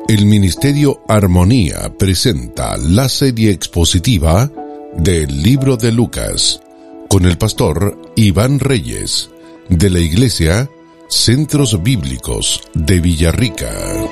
El Ministerio Armonía presenta la serie expositiva del Libro de Lucas con el pastor Iván Reyes de la Iglesia Centros Bíblicos de Villarrica.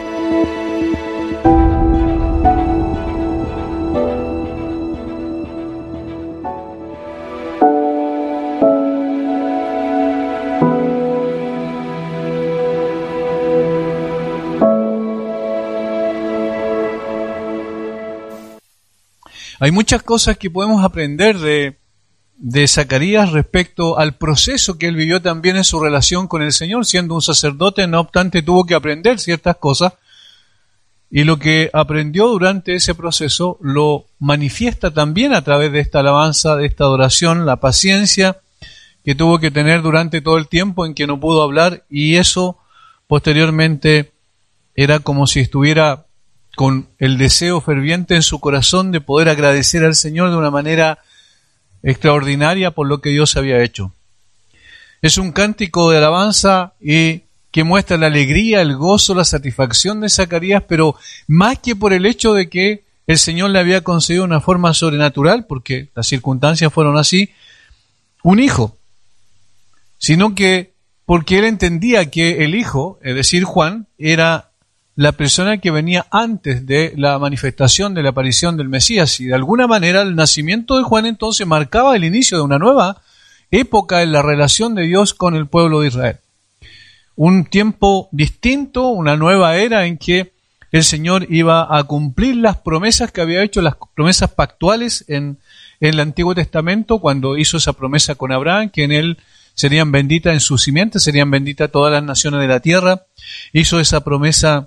Hay muchas cosas que podemos aprender de Zacarías respecto al proceso que él vivió también en su relación con el Señor. Siendo un sacerdote, no obstante, tuvo que aprender ciertas cosas, y lo que aprendió durante ese proceso lo manifiesta también a través de esta alabanza, de esta adoración, la paciencia que tuvo que tener durante todo el tiempo en que no pudo hablar, y eso posteriormente era como si estuviera con el deseo ferviente en su corazón de poder agradecer al Señor de una manera extraordinaria por lo que Dios había hecho. Es un cántico de alabanza y que muestra la alegría, el gozo, la satisfacción de Zacarías, pero más que por el hecho de que el Señor le había concedido una forma sobrenatural, porque las circunstancias fueron así, un hijo, sino que porque él entendía que el hijo, es decir, Juan, era la persona que venía antes de la manifestación de la aparición del Mesías, y de alguna manera el nacimiento de Juan entonces marcaba el inicio de una nueva época en la relación de Dios con el pueblo de Israel. Un tiempo distinto, una nueva era en que el Señor iba a cumplir las promesas que había hecho, las promesas pactuales en el Antiguo Testamento, cuando hizo esa promesa con Abraham, que en él serían benditas, en su simiente serían benditas todas las naciones de la tierra. Hizo esa promesa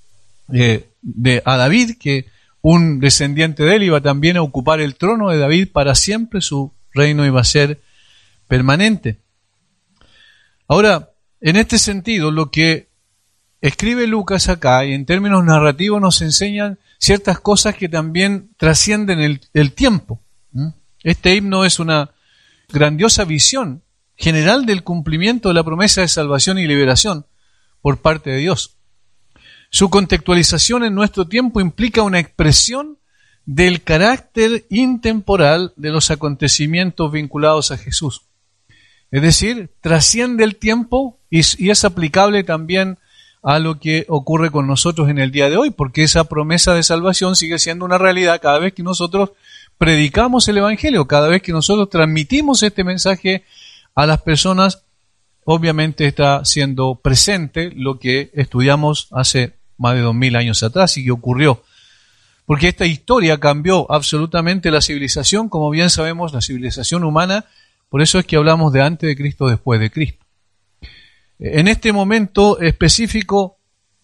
a David, que un descendiente de él iba también a ocupar el trono de David para siempre, su reino iba a ser permanente. Ahora, en este sentido, lo que escribe Lucas acá, y en términos narrativos nos enseñan ciertas cosas que también trascienden el tiempo. Este himno es una grandiosa visión general del cumplimiento de la promesa de salvación y liberación por parte de Dios. Su contextualización en nuestro tiempo implica una expresión del carácter intemporal de los acontecimientos vinculados a Jesús. Es decir, trasciende el tiempo y es aplicable también a lo que ocurre con nosotros en el día de hoy, porque esa promesa de salvación sigue siendo una realidad cada vez que nosotros predicamos el Evangelio, cada vez que nosotros transmitimos este mensaje a las personas. Obviamente está siendo presente lo que estudiamos hace más de 2000 años atrás y que ocurrió. Porque esta historia cambió absolutamente la civilización, como bien sabemos, la civilización humana. Por eso es que hablamos de antes de Cristo, después de Cristo. En este momento específico,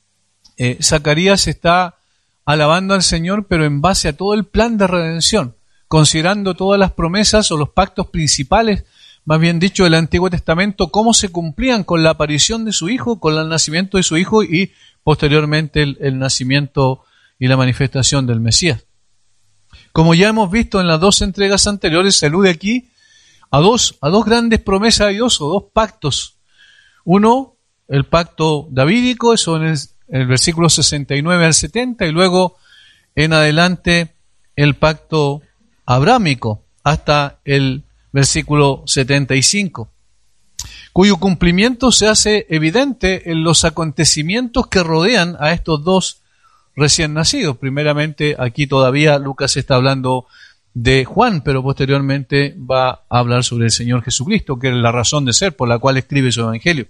Zacarías está alabando al Señor, pero en base a todo el plan de redención, considerando todas las promesas o los pactos principales, más bien dicho, del Antiguo Testamento, cómo se cumplían con la aparición de su Hijo, con el nacimiento de su Hijo y posteriormente el nacimiento y la manifestación del Mesías. Como ya hemos visto en las dos entregas anteriores, se alude aquí a dos grandes promesas de Dios, o dos pactos. Uno, el pacto davídico, eso en el versículo 69 al 70, y luego en adelante el pacto abrámico hasta el versículo 75, cuyo cumplimiento se hace evidente en los acontecimientos que rodean a estos dos recién nacidos. Primeramente, aquí todavía Lucas está hablando de Juan, pero posteriormente va a hablar sobre el Señor Jesucristo, que es la razón de ser por la cual escribe su Evangelio.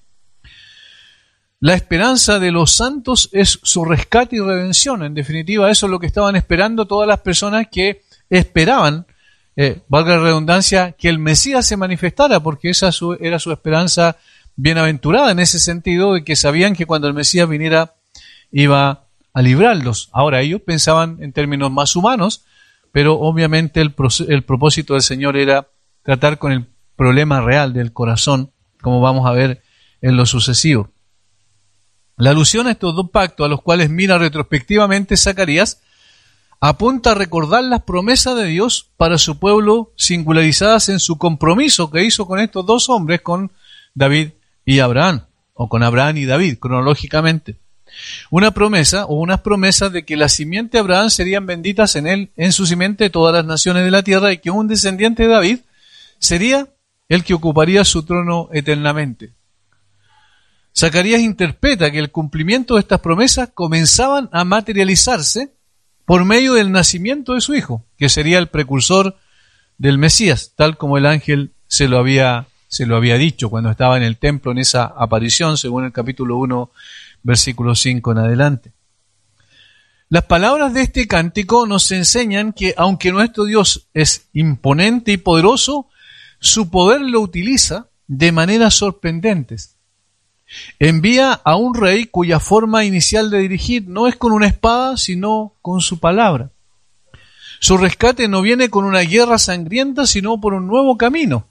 La esperanza de los santos es su rescate y redención. En definitiva, eso es lo que estaban esperando todas las personas que esperaban, valga la redundancia, que el Mesías se manifestara, porque esa era su esperanza bienaventurada, en ese sentido de que sabían que cuando el Mesías viniera iba a librarlos. Ahora, ellos pensaban en términos más humanos, pero obviamente el propósito del Señor era tratar con el problema real del corazón, como vamos a ver en lo sucesivo. La alusión a estos dos pactos, a los cuales mira retrospectivamente Zacarías, apunta a recordar las promesas de Dios para su pueblo, singularizadas en su compromiso que hizo con estos dos hombres, con David y Abraham, o con Abraham y David, cronológicamente. Una promesa o unas promesas de que la simiente de Abraham serían benditas en él, en su simiente, todas las naciones de la tierra, y que un descendiente de David sería el que ocuparía su trono eternamente. Zacarías interpreta que el cumplimiento de estas promesas comenzaban a materializarse por medio del nacimiento de su hijo, que sería el precursor del Mesías, tal como el ángel se lo había dicho cuando estaba en el templo en esa aparición, según el capítulo 1, versículo 5 en adelante. Las palabras de este cántico nos enseñan que aunque nuestro Dios es imponente y poderoso, su poder lo utiliza de maneras sorprendentes. Envía a un rey cuya forma inicial de dirigir no es con una espada, sino con su palabra. Su rescate no viene con una guerra sangrienta, sino por un nuevo camino.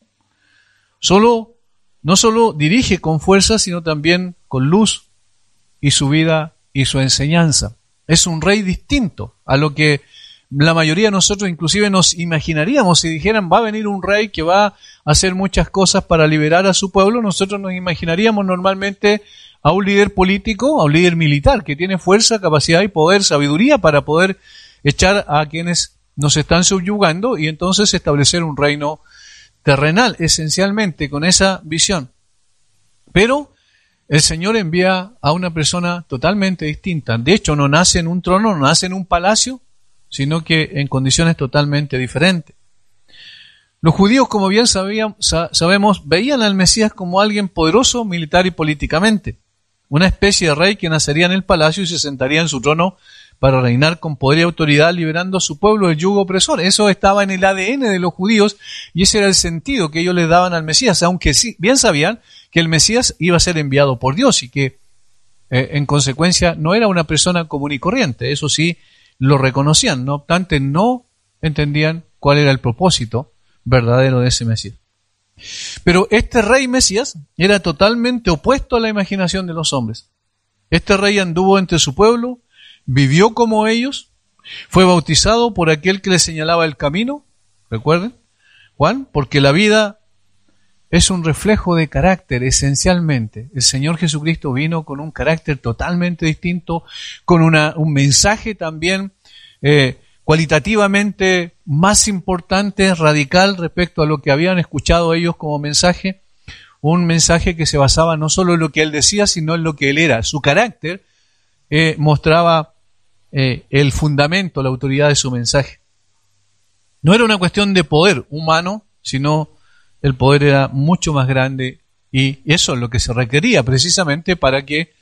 No solo dirige con fuerza, sino también con luz y su vida y su enseñanza. Es un rey distinto a lo que la mayoría de nosotros inclusive nos imaginaríamos. Si dijeran va a venir un rey que va a hacer muchas cosas para liberar a su pueblo, nosotros nos imaginaríamos normalmente a un líder político, a un líder militar que tiene fuerza, capacidad y poder, sabiduría para poder echar a quienes nos están subyugando y entonces establecer un reino terrenal, esencialmente con esa visión. Pero el Señor envía a una persona totalmente distinta. De hecho, no nace en un trono, no nace en un palacio, sino que en condiciones totalmente diferentes. Los judíos, como bien sabemos, veían al Mesías como alguien poderoso militar y políticamente, una especie de rey que nacería en el palacio y se sentaría en su trono para reinar con poder y autoridad, liberando a su pueblo del yugo opresor. Eso estaba en el ADN de los judíos y ese era el sentido que ellos le daban al Mesías, aunque sí, bien sabían que el Mesías iba a ser enviado por Dios y que en consecuencia no era una persona común y corriente. Eso sí lo reconocían, no obstante no entendían cuál era el propósito verdadero de ese Mesías. Pero este rey Mesías era totalmente opuesto a la imaginación de los hombres. Este rey anduvo entre su pueblo, vivió como ellos, fue bautizado por aquel que le señalaba el camino, recuerden, Juan, porque la vida es un reflejo de carácter esencialmente. El Señor Jesucristo vino con un carácter totalmente distinto, con un mensaje también cualitativamente más importante, radical respecto a lo que habían escuchado ellos como mensaje, un mensaje que se basaba no solo en lo que Él decía, sino en lo que Él era. Su carácter mostraba el fundamento, la autoridad de su mensaje. No era una cuestión de poder humano, sino el poder era mucho más grande y eso es lo que se requería precisamente para que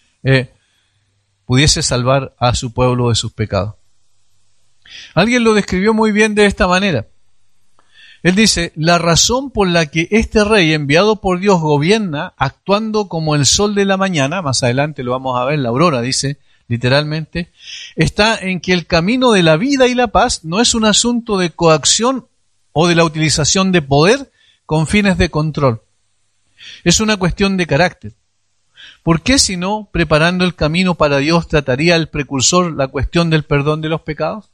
pudiese salvar a su pueblo de sus pecados. Alguien lo describió muy bien de esta manera. Él dice, la razón por la que este rey enviado por Dios gobierna actuando como el sol de la mañana, más adelante lo vamos a ver, la aurora dice literalmente, está en que el camino de la vida y la paz no es un asunto de coacción o de la utilización de poder con fines de control. Es una cuestión de carácter. ¿Por qué si no, preparando el camino para Dios, trataría el precursor la cuestión del perdón de los pecados?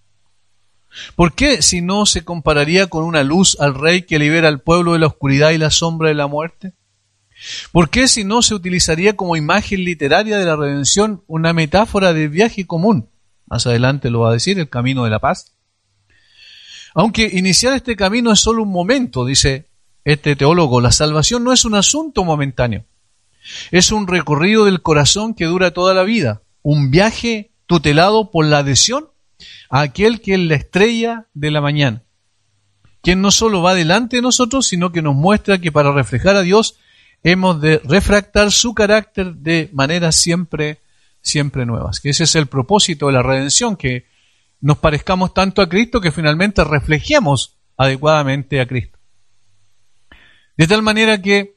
¿Por qué si no se compararía con una luz al rey que libera al pueblo de la oscuridad y la sombra de la muerte? ¿Por qué si no se utilizaría como imagen literaria de la redención una metáfora del viaje común? Más adelante lo va a decir, el camino de la paz. Aunque iniciar este camino es solo un momento, dice este teólogo, la salvación no es un asunto momentáneo. Es un recorrido del corazón que dura toda la vida, un viaje tutelado por la adhesión a aquel que es la estrella de la mañana, quien no solo va delante de nosotros, sino que nos muestra que para reflejar a Dios hemos de refractar su carácter de maneras siempre nuevas. Que ese es el propósito de la redención, que nos parezcamos tanto a Cristo que finalmente reflejemos adecuadamente a Cristo. De tal manera que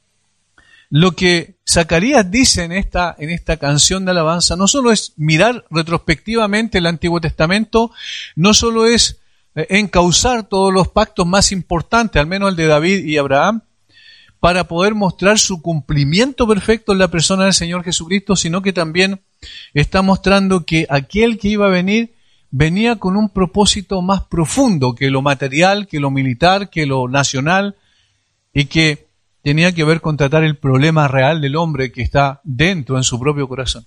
lo que Zacarías dice en esta canción de alabanza no solo es mirar retrospectivamente el Antiguo Testamento, no solo es encauzar todos los pactos más importantes, al menos el de David y Abraham, para poder mostrar su cumplimiento perfecto en la persona del Señor Jesucristo, sino que también está mostrando que aquel que iba a venir venía con un propósito más profundo que lo material, que lo militar, que lo nacional, y que tenía que ver con tratar el problema real del hombre que está dentro en su propio corazón.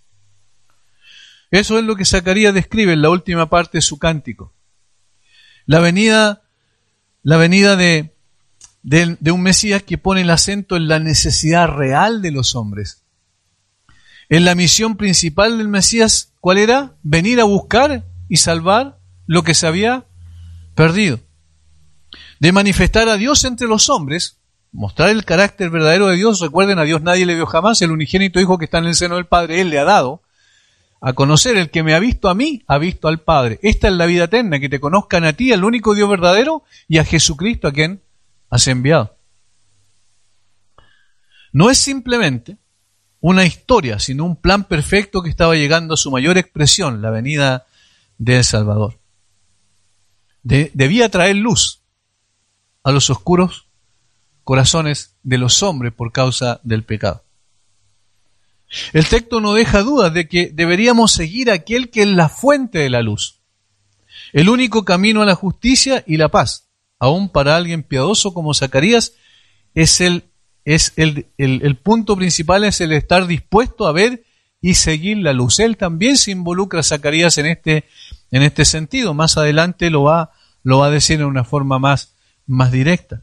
Eso es lo que Zacarías describe en la última parte de su cántico. La venida de un Mesías que pone el acento en la necesidad real de los hombres. En la misión principal del Mesías, ¿cuál era? Venir a buscar y salvar lo que se había perdido. De manifestar a Dios entre los hombres, mostrar el carácter verdadero de Dios. Recuerden, a Dios nadie le vio jamás, el unigénito Hijo que está en el seno del Padre, Él le ha dado a conocer. El que me ha visto a mí, ha visto al Padre. Esta es la vida eterna, que te conozcan a ti, al único Dios verdadero, y a Jesucristo, a quien has enviado. No es simplemente una historia, sino un plan perfecto que estaba llegando a su mayor expresión, la venida del Salvador. Debía traer luz a los oscuros corazones de los hombres por causa del pecado. El texto no deja dudas de que deberíamos seguir a aquel que es la fuente de la luz, el único camino a la justicia y la paz. Aún para alguien piadoso como Zacarías, el punto principal es el estar dispuesto a ver y seguir la luz. Él también se involucra, Zacarías, en este sentido. Más adelante lo va a decir en una forma más directa.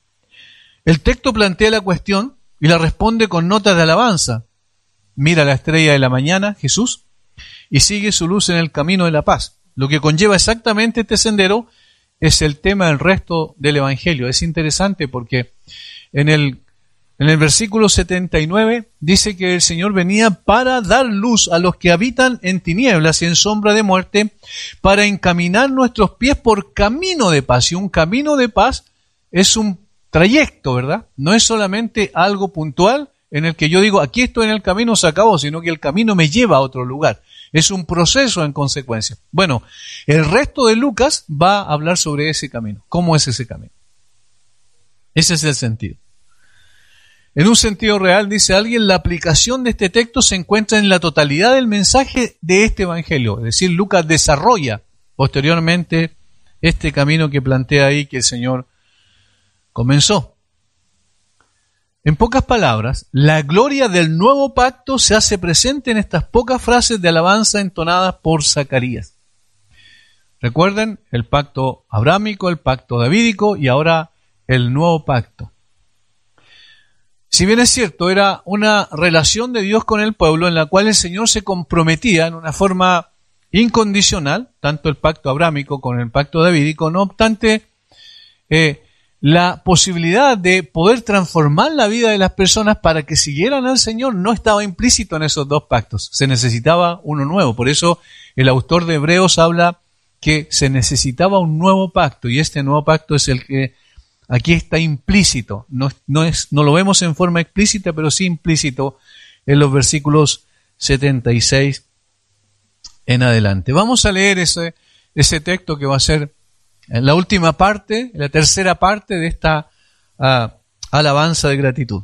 El texto plantea la cuestión y la responde con notas de alabanza. Mira la estrella de la mañana, Jesús, y sigue su luz en el camino de la paz. Lo que conlleva exactamente este sendero es el tema del resto del Evangelio. Es interesante porque en el versículo 79 dice que el Señor venía para dar luz a los que habitan en tinieblas y en sombra de muerte, para encaminar nuestros pies por camino de paz. Y un camino de paz es un trayecto, ¿verdad? No es solamente algo puntual en el que yo digo, aquí estoy en el camino, se acabó, sino que el camino me lleva a otro lugar. Es un proceso en consecuencia. Bueno, el resto de Lucas va a hablar sobre ese camino. ¿Cómo es ese camino? Ese es el sentido. En un sentido real, dice alguien, la aplicación de este texto se encuentra en la totalidad del mensaje de este evangelio. Es decir, Lucas desarrolla posteriormente este camino que plantea ahí que el Señor comenzó. En pocas palabras, la gloria del nuevo pacto se hace presente en estas pocas frases de alabanza entonadas por Zacarías. Recuerden, el pacto abrámico, el pacto davídico y ahora el nuevo pacto. Si bien es cierto, era una relación de Dios con el pueblo en la cual el Señor se comprometía en una forma incondicional, tanto el pacto abrámico con el pacto davídico, no obstante, la posibilidad de poder transformar la vida de las personas para que siguieran al Señor no estaba implícito en esos dos pactos. Se necesitaba uno nuevo. Por eso el autor de Hebreos habla que se necesitaba un nuevo pacto, y este nuevo pacto es el que aquí está implícito. No lo vemos en forma explícita, pero sí implícito en los versículos 76 en adelante. Vamos a leer ese texto que va a ser en la última parte, la tercera parte de esta alabanza de gratitud.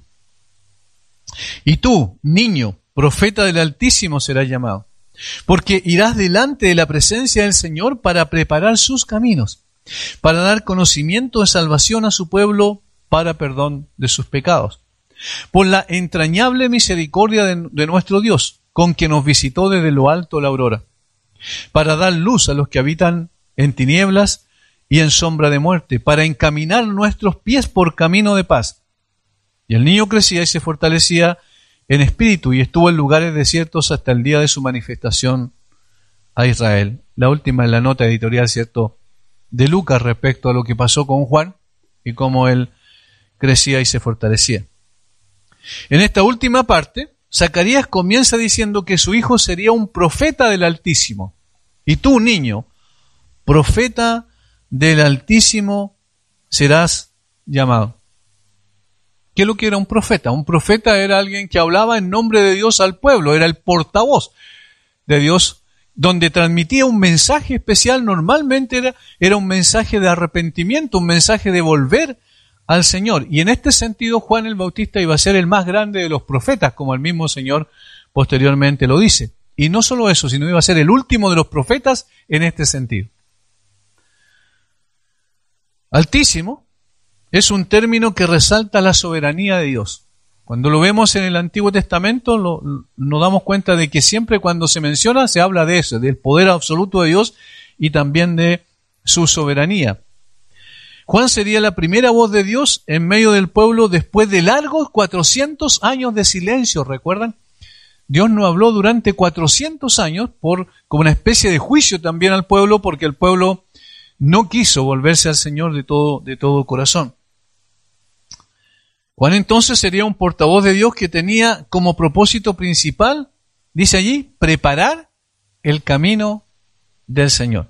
Y tú, niño, profeta del Altísimo serás llamado, porque irás delante de la presencia del Señor para preparar sus caminos, para dar conocimiento de salvación a su pueblo, para perdón de sus pecados. Por la entrañable misericordia de nuestro Dios, con quien nos visitó desde lo alto la aurora, para dar luz a los que habitan en tinieblas y en sombra de muerte, para encaminar nuestros pies por camino de paz. Y el niño crecía y se fortalecía en espíritu y estuvo en lugares desiertos hasta el día de su manifestación a Israel. La última es la nota editorial, ¿cierto?, de Lucas respecto a lo que pasó con Juan y cómo él crecía y se fortalecía. En esta última parte, Zacarías comienza diciendo que su hijo sería un profeta del Altísimo. Y tú, niño, profeta del Altísimo serás llamado. ¿Qué es lo que era un profeta? Un profeta era alguien que hablaba en nombre de Dios al pueblo, era el portavoz de Dios, donde transmitía un mensaje especial. Normalmente era un mensaje de arrepentimiento, un mensaje de volver al Señor. Y en este sentido, Juan el Bautista iba a ser el más grande de los profetas, como el mismo Señor posteriormente lo dice. Y no solo eso, sino iba a ser el último de los profetas en este sentido. Altísimo es un término que resalta la soberanía de Dios. Cuando lo vemos en el Antiguo Testamento, nos damos cuenta de que siempre cuando se menciona, se habla de eso, del poder absoluto de Dios y también de su soberanía. Juan sería la primera voz de Dios en medio del pueblo después de largos 400 años de silencio, ¿recuerdan? Dios no habló durante 400 años como una especie de juicio también al pueblo, porque el pueblo no quiso volverse al Señor de todo corazón. Juan entonces sería un portavoz de Dios que tenía como propósito principal, dice allí, preparar el camino del Señor.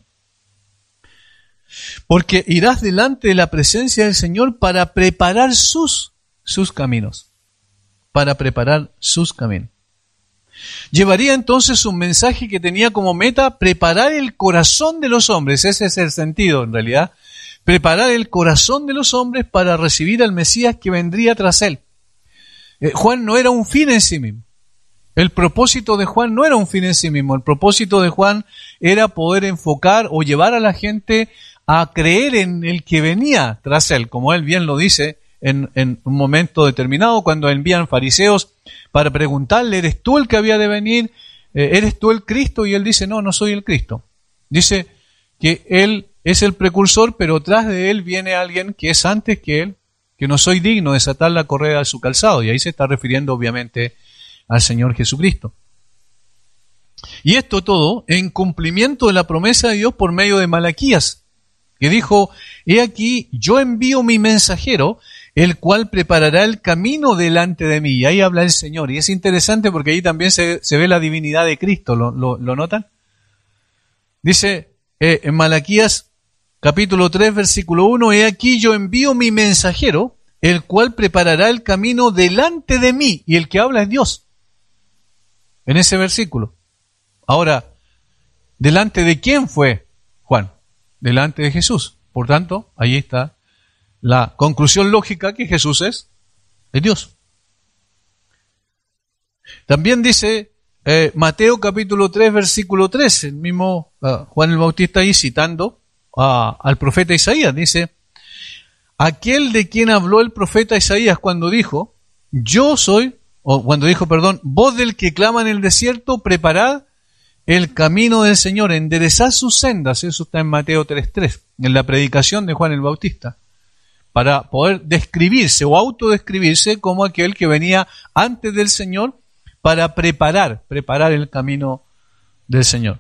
Porque irás delante de la presencia del Señor para preparar sus caminos. Para preparar sus caminos. Llevaría entonces un mensaje que tenía como meta preparar el corazón de los hombres. Ese es el sentido en realidad. Preparar el corazón de los hombres para recibir al Mesías que vendría tras él. Juan no era un fin en sí mismo. El propósito de Juan no era un fin en sí mismo. El propósito de Juan era poder enfocar o llevar a la gente a creer en el que venía tras él, como él bien lo dice en un momento determinado, cuando envían fariseos para preguntarle, ¿eres tú el que había de venir? ¿Eres tú el Cristo? Y él dice, no soy el Cristo. Dice que él es el precursor, pero tras de él viene alguien que es antes que él, que no soy digno de desatar la correa de su calzado. Y ahí se está refiriendo obviamente al Señor Jesucristo. Y esto todo en cumplimiento de la promesa de Dios por medio de Malaquías, que dijo, he aquí, yo envío mi mensajero, el cual preparará el camino delante de mí. Y ahí habla el Señor. Y es interesante porque ahí también se ve la divinidad de Cristo. ¿Lo notan? Dice en Malaquías capítulo 3, versículo 1, he aquí, yo envío mi mensajero, el cual preparará el camino delante de mí. Y el que habla es Dios. En ese versículo. Ahora, ¿delante de quién fue Juan? Delante de Jesús. Por tanto, ahí está la conclusión lógica que Jesús es Dios. También dice Mateo capítulo 3, versículo 3, el mismo Juan el Bautista ahí citando al profeta Isaías, dice, aquel de quien habló el profeta Isaías cuando dijo, voz del que clama en el desierto, preparad el camino del Señor, enderezad sus sendas. Eso está en Mateo 3:3, en la predicación de Juan el Bautista, para poder describirse o autodescribirse como aquel que venía antes del Señor para preparar el camino del Señor.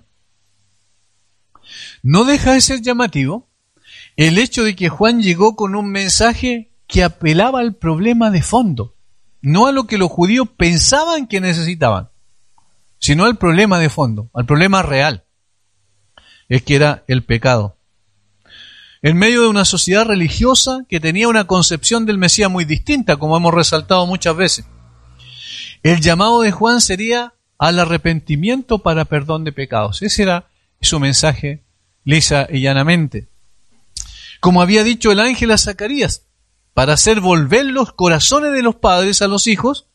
No deja de ser llamativo el hecho de que Juan llegó con un mensaje que apelaba al problema de fondo, no a lo que los judíos pensaban que necesitaban, sino al problema de fondo, al problema real, es que era el pecado. En medio de una sociedad religiosa que tenía una concepción del Mesías muy distinta, como hemos resaltado muchas veces, el llamado de Juan sería al arrepentimiento para perdón de pecados. Ese era su mensaje lisa y llanamente. Como había dicho el ángel a Zacarías, para hacer volver los corazones de los padres a los hijos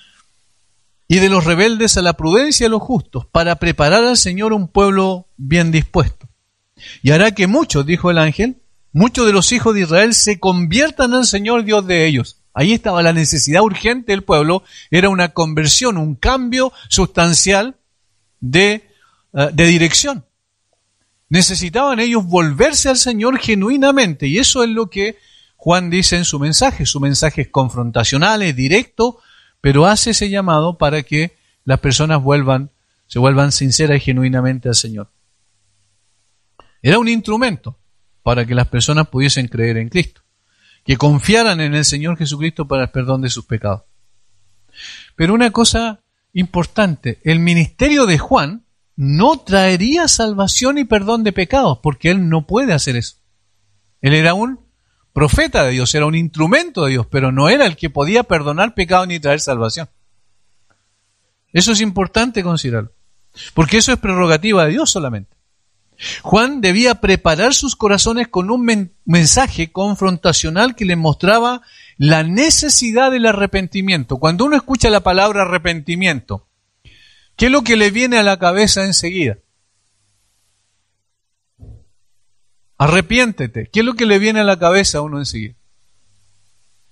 y de los rebeldes a la prudencia de los justos, para preparar al Señor un pueblo bien dispuesto. Y hará que muchos, dijo el ángel, muchos de los hijos de Israel se conviertan al Señor Dios de ellos. Ahí estaba la necesidad urgente del pueblo, era una conversión, un cambio sustancial de dirección. Necesitaban ellos volverse al Señor genuinamente, y eso es lo que Juan dice en su mensaje. Su mensaje es confrontacional, es directo, pero hace ese llamado para que las personas se vuelvan sinceras y genuinamente al Señor. Era un instrumento para que las personas pudiesen creer en Cristo, que confiaran en el Señor Jesucristo para el perdón de sus pecados. Pero una cosa importante, el ministerio de Juan no traería salvación y perdón de pecados, porque él no puede hacer eso. Él era un profeta de Dios, era un instrumento de Dios, pero no era el que podía perdonar pecados ni traer salvación. Eso es importante considerarlo, porque eso es prerrogativa de Dios solamente. Juan debía preparar sus corazones con un mensaje confrontacional que les mostraba la necesidad del arrepentimiento. Cuando uno escucha la palabra arrepentimiento, ¿qué es lo que le viene a la cabeza enseguida? Arrepiéntete. ¿Qué es lo que le viene a la cabeza a uno enseguida?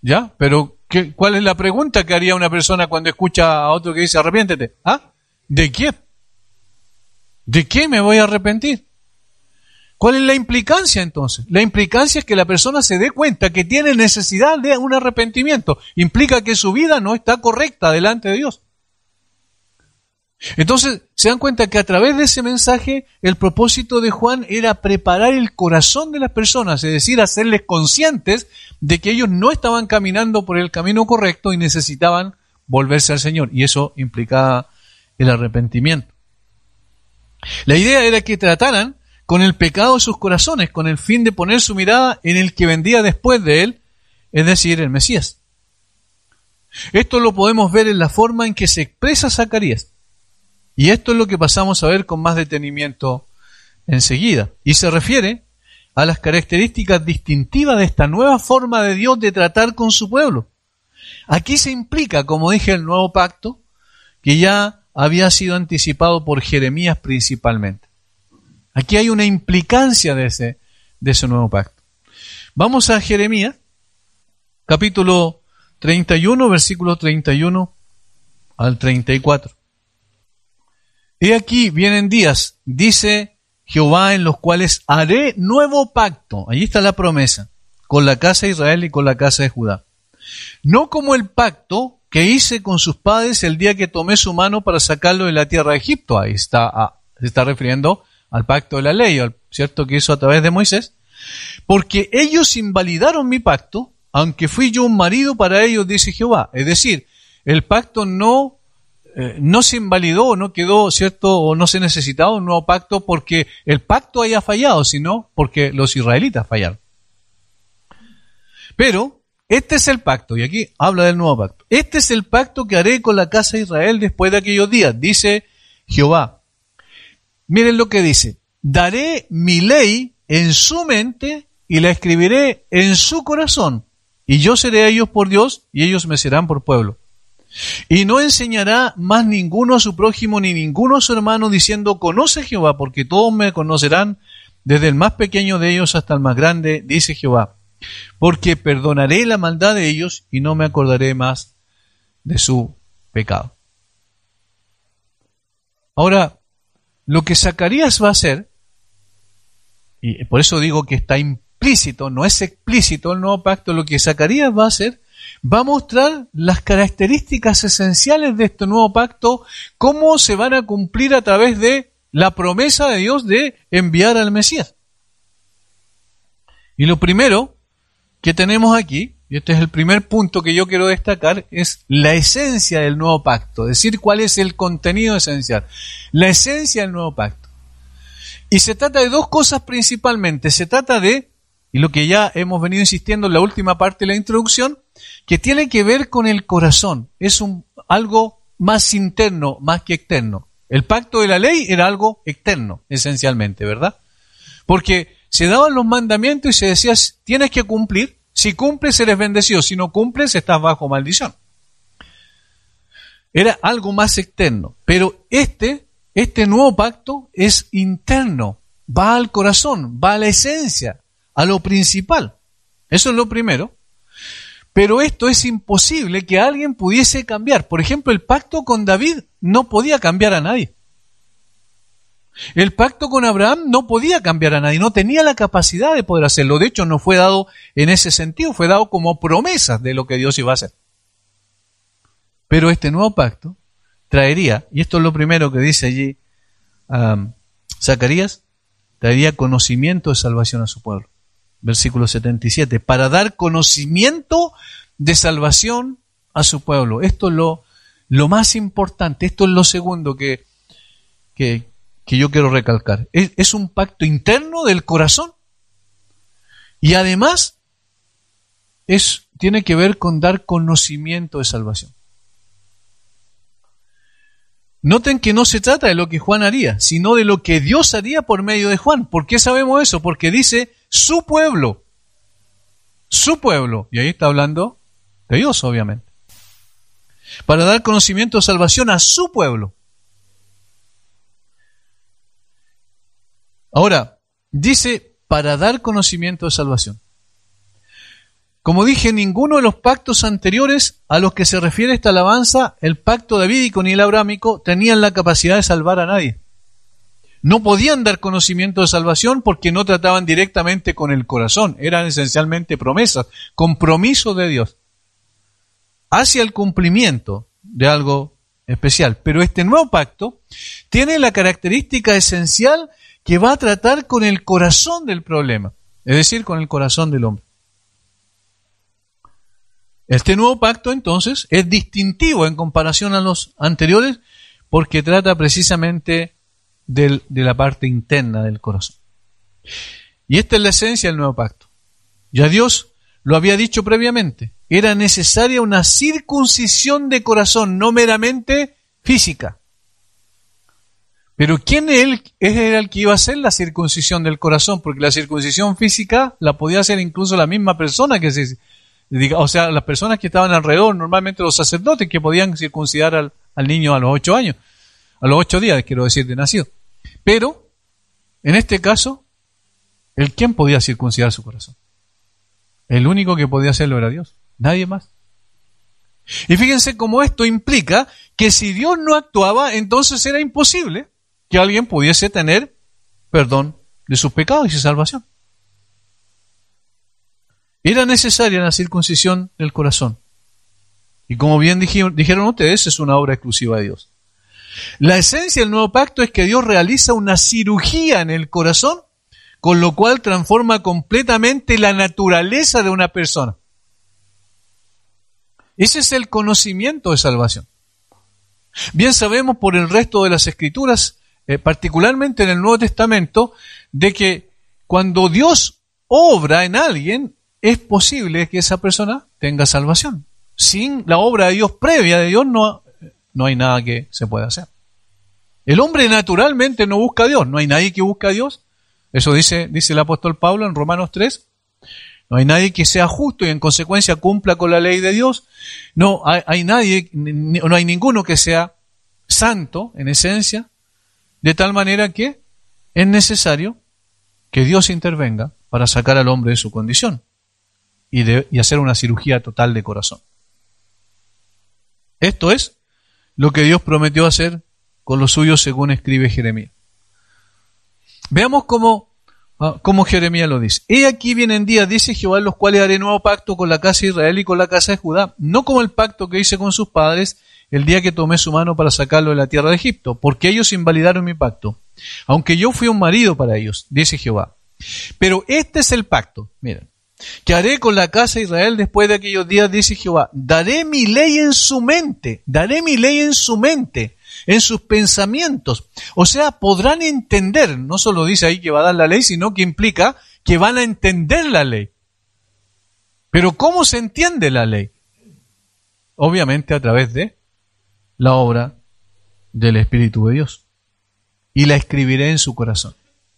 ¿Ya? Pero, ¿cuál es la pregunta que haría una persona cuando escucha a otro que dice arrepiéntete? ¿Ah? ¿De qué? ¿De qué me voy a arrepentir? ¿Cuál es la implicancia entonces? La implicancia es que la persona se dé cuenta que tiene necesidad de un arrepentimiento. Implica que su vida no está correcta delante de Dios. Entonces, se dan cuenta que a través de ese mensaje, el propósito de Juan era preparar el corazón de las personas, es decir, hacerles conscientes de que ellos no estaban caminando por el camino correcto y necesitaban volverse al Señor. Y eso implicaba el arrepentimiento. La idea era que trataran con el pecado de sus corazones, con el fin de poner su mirada en el que vendría después de él, es decir, el Mesías. Esto lo podemos ver en la forma en que se expresa Zacarías. Y esto es lo que pasamos a ver con más detenimiento enseguida. Y se refiere a las características distintivas de esta nueva forma de Dios de tratar con su pueblo. Aquí se implica, como dije, el nuevo pacto, que ya había sido anticipado por Jeremías principalmente. Aquí hay una implicancia de ese nuevo pacto. Vamos a Jeremías, capítulo 31, versículo 31 al 34. He aquí vienen días, dice Jehová, en los cuales haré nuevo pacto. Allí está la promesa, con la casa de Israel y con la casa de Judá. No como el pacto que hice con sus padres el día que tomé su mano para sacarlo de la tierra de Egipto. Ahí está, se está refiriendo al pacto de la ley, ¿cierto? Que hizo a través de Moisés. Porque ellos invalidaron mi pacto, aunque fui yo un marido para ellos, dice Jehová. Es decir, el pacto no se invalidó, no quedó, ¿cierto? O no se necesitaba un nuevo pacto porque el pacto haya fallado, sino porque los israelitas fallaron. Pero este es el pacto, y aquí habla del nuevo pacto. Este es el pacto que haré con la casa de Israel después de aquellos días, dice Jehová. Miren lo que dice: daré mi ley en su mente y la escribiré en su corazón, y yo seré a ellos por Dios y ellos me serán por pueblo. Y no enseñará más ninguno a su prójimo ni ninguno a su hermano diciendo conoce Jehová, porque todos me conocerán, desde el más pequeño de ellos hasta el más grande, dice Jehová. Porque perdonaré la maldad de ellos y no me acordaré más de su pecado. Ahora, lo que Zacarías va a hacer, y por eso digo que está implícito, no es explícito el nuevo pacto, lo que Zacarías va a hacer, va a mostrar las características esenciales de este nuevo pacto, cómo se van a cumplir a través de la promesa de Dios de enviar al Mesías. Y lo primero que tenemos aquí, y este es el primer punto que yo quiero destacar, es la esencia del nuevo pacto, es decir, cuál es el contenido esencial, la esencia del nuevo pacto. Y se trata de dos cosas principalmente, se trata de, y lo que ya hemos venido insistiendo en la última parte de la introducción, que tiene que ver con el corazón, es algo más interno, más que externo. El pacto de la ley era algo externo, esencialmente, ¿verdad? Porque se daban los mandamientos y se decía, tienes que cumplir, si cumples eres bendecido, si no cumples estás bajo maldición. Era algo más externo, pero este nuevo pacto es interno, va al corazón, va a la esencia, a lo principal. Eso es lo primero. Pero esto es imposible que alguien pudiese cambiar. Por ejemplo, el pacto con David no podía cambiar a nadie. El pacto con Abraham no podía cambiar a nadie, no tenía la capacidad de poder hacerlo. De hecho, no fue dado en ese sentido, fue dado como promesas de lo que Dios iba a hacer. Pero este nuevo pacto traería, y esto es lo primero que dice allí Zacarías, traería conocimiento de salvación a su pueblo. Versículo 77, para dar conocimiento de salvación a su pueblo. Esto es lo más importante, esto es lo segundo que yo quiero recalcar. Es un pacto interno del corazón y además tiene que ver con dar conocimiento de salvación. Noten que no se trata de lo que Juan haría, sino de lo que Dios haría por medio de Juan. ¿Por qué sabemos eso? Porque dice su pueblo, y ahí está hablando de Dios, obviamente, para dar conocimiento de salvación a su pueblo. Ahora, dice para dar conocimiento de salvación. Como dije, ninguno de los pactos anteriores a los que se refiere esta alabanza, el pacto davídico ni el abrámico, tenían la capacidad de salvar a nadie. No podían dar conocimiento de salvación porque no trataban directamente con el corazón. Eran esencialmente promesas, compromisos de Dios hacia el cumplimiento de algo especial. Pero este nuevo pacto tiene la característica esencial que va a tratar con el corazón del problema, es decir, con el corazón del hombre. Este nuevo pacto, entonces, es distintivo en comparación a los anteriores porque trata precisamente de la parte interna del corazón. Y esta es la esencia del nuevo pacto. Ya Dios lo había dicho previamente. Era necesaria una circuncisión de corazón, no meramente física. Pero ¿quién era el que iba a hacer la circuncisión del corazón? Porque la circuncisión física la podía hacer incluso la misma persona que o sea, las personas que estaban alrededor, normalmente los sacerdotes que podían circuncidar al niño a los 8 años, a los 8 días, quiero decir, de nacido. Pero, en este caso, ¿quién podía circuncidar su corazón? El único que podía hacerlo era Dios, nadie más. Y fíjense cómo esto implica que si Dios no actuaba, entonces era imposible que alguien pudiese tener perdón de sus pecados y su salvación. Era necesaria la circuncisión del corazón. Y como bien dijeron ustedes, es una obra exclusiva de Dios. La esencia del nuevo pacto es que Dios realiza una cirugía en el corazón, con lo cual transforma completamente la naturaleza de una persona. Ese es el conocimiento de salvación. Bien sabemos por el resto de las Escrituras, particularmente en el Nuevo Testamento, de que cuando Dios obra en alguien, es posible que esa persona tenga salvación. Sin la obra de Dios previa de Dios no hay nada que se pueda hacer. El hombre naturalmente no busca a Dios, no hay nadie que busque a Dios. Eso dice el apóstol Pablo en Romanos 3. No hay nadie que sea justo y en consecuencia cumpla con la ley de Dios. No hay ninguno que sea santo en esencia, de tal manera que es necesario que Dios intervenga para sacar al hombre de su condición y hacer una cirugía total de corazón. Esto es lo que Dios prometió hacer con los suyos, según escribe Jeremías. Veamos cómo Jeremías lo dice. He aquí vienen días, dice Jehová, en los cuales haré nuevo pacto con la casa de Israel y con la casa de Judá, no como el pacto que hice con sus padres el día que tomé su mano para sacarlo de la tierra de Egipto, porque ellos invalidaron mi pacto, aunque yo fui un marido para ellos, dice Jehová. Pero este es el pacto, miren, que haré con la casa de Israel después de aquellos días, dice Jehová. Daré mi ley en su mente, en sus pensamientos. O sea, podrán entender, no solo dice ahí que va a dar la ley, sino que implica que van a entender la ley. Pero ¿cómo se entiende la ley? Obviamente a través de la obra del Espíritu de Dios. Y la escribiré en su corazón.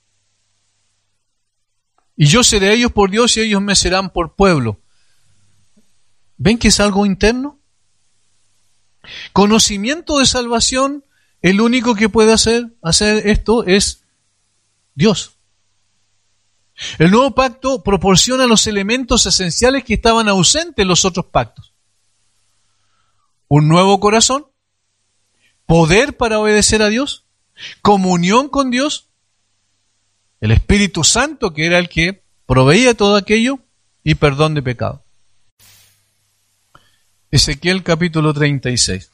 Y yo seré ellos por Dios y ellos me serán por pueblo. ¿Ven que es algo interno? Conocimiento de salvación, el único que puede hacer esto es Dios. El nuevo pacto proporciona los elementos esenciales que estaban ausentes en los otros pactos. Un nuevo corazón, poder para obedecer a Dios, comunión con Dios, el Espíritu Santo, que era el que proveía todo aquello, y perdón de pecado. Ezequiel capítulo 36.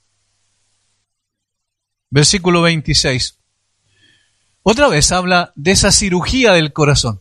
Versículo 26. Otra vez habla de esa cirugía del corazón.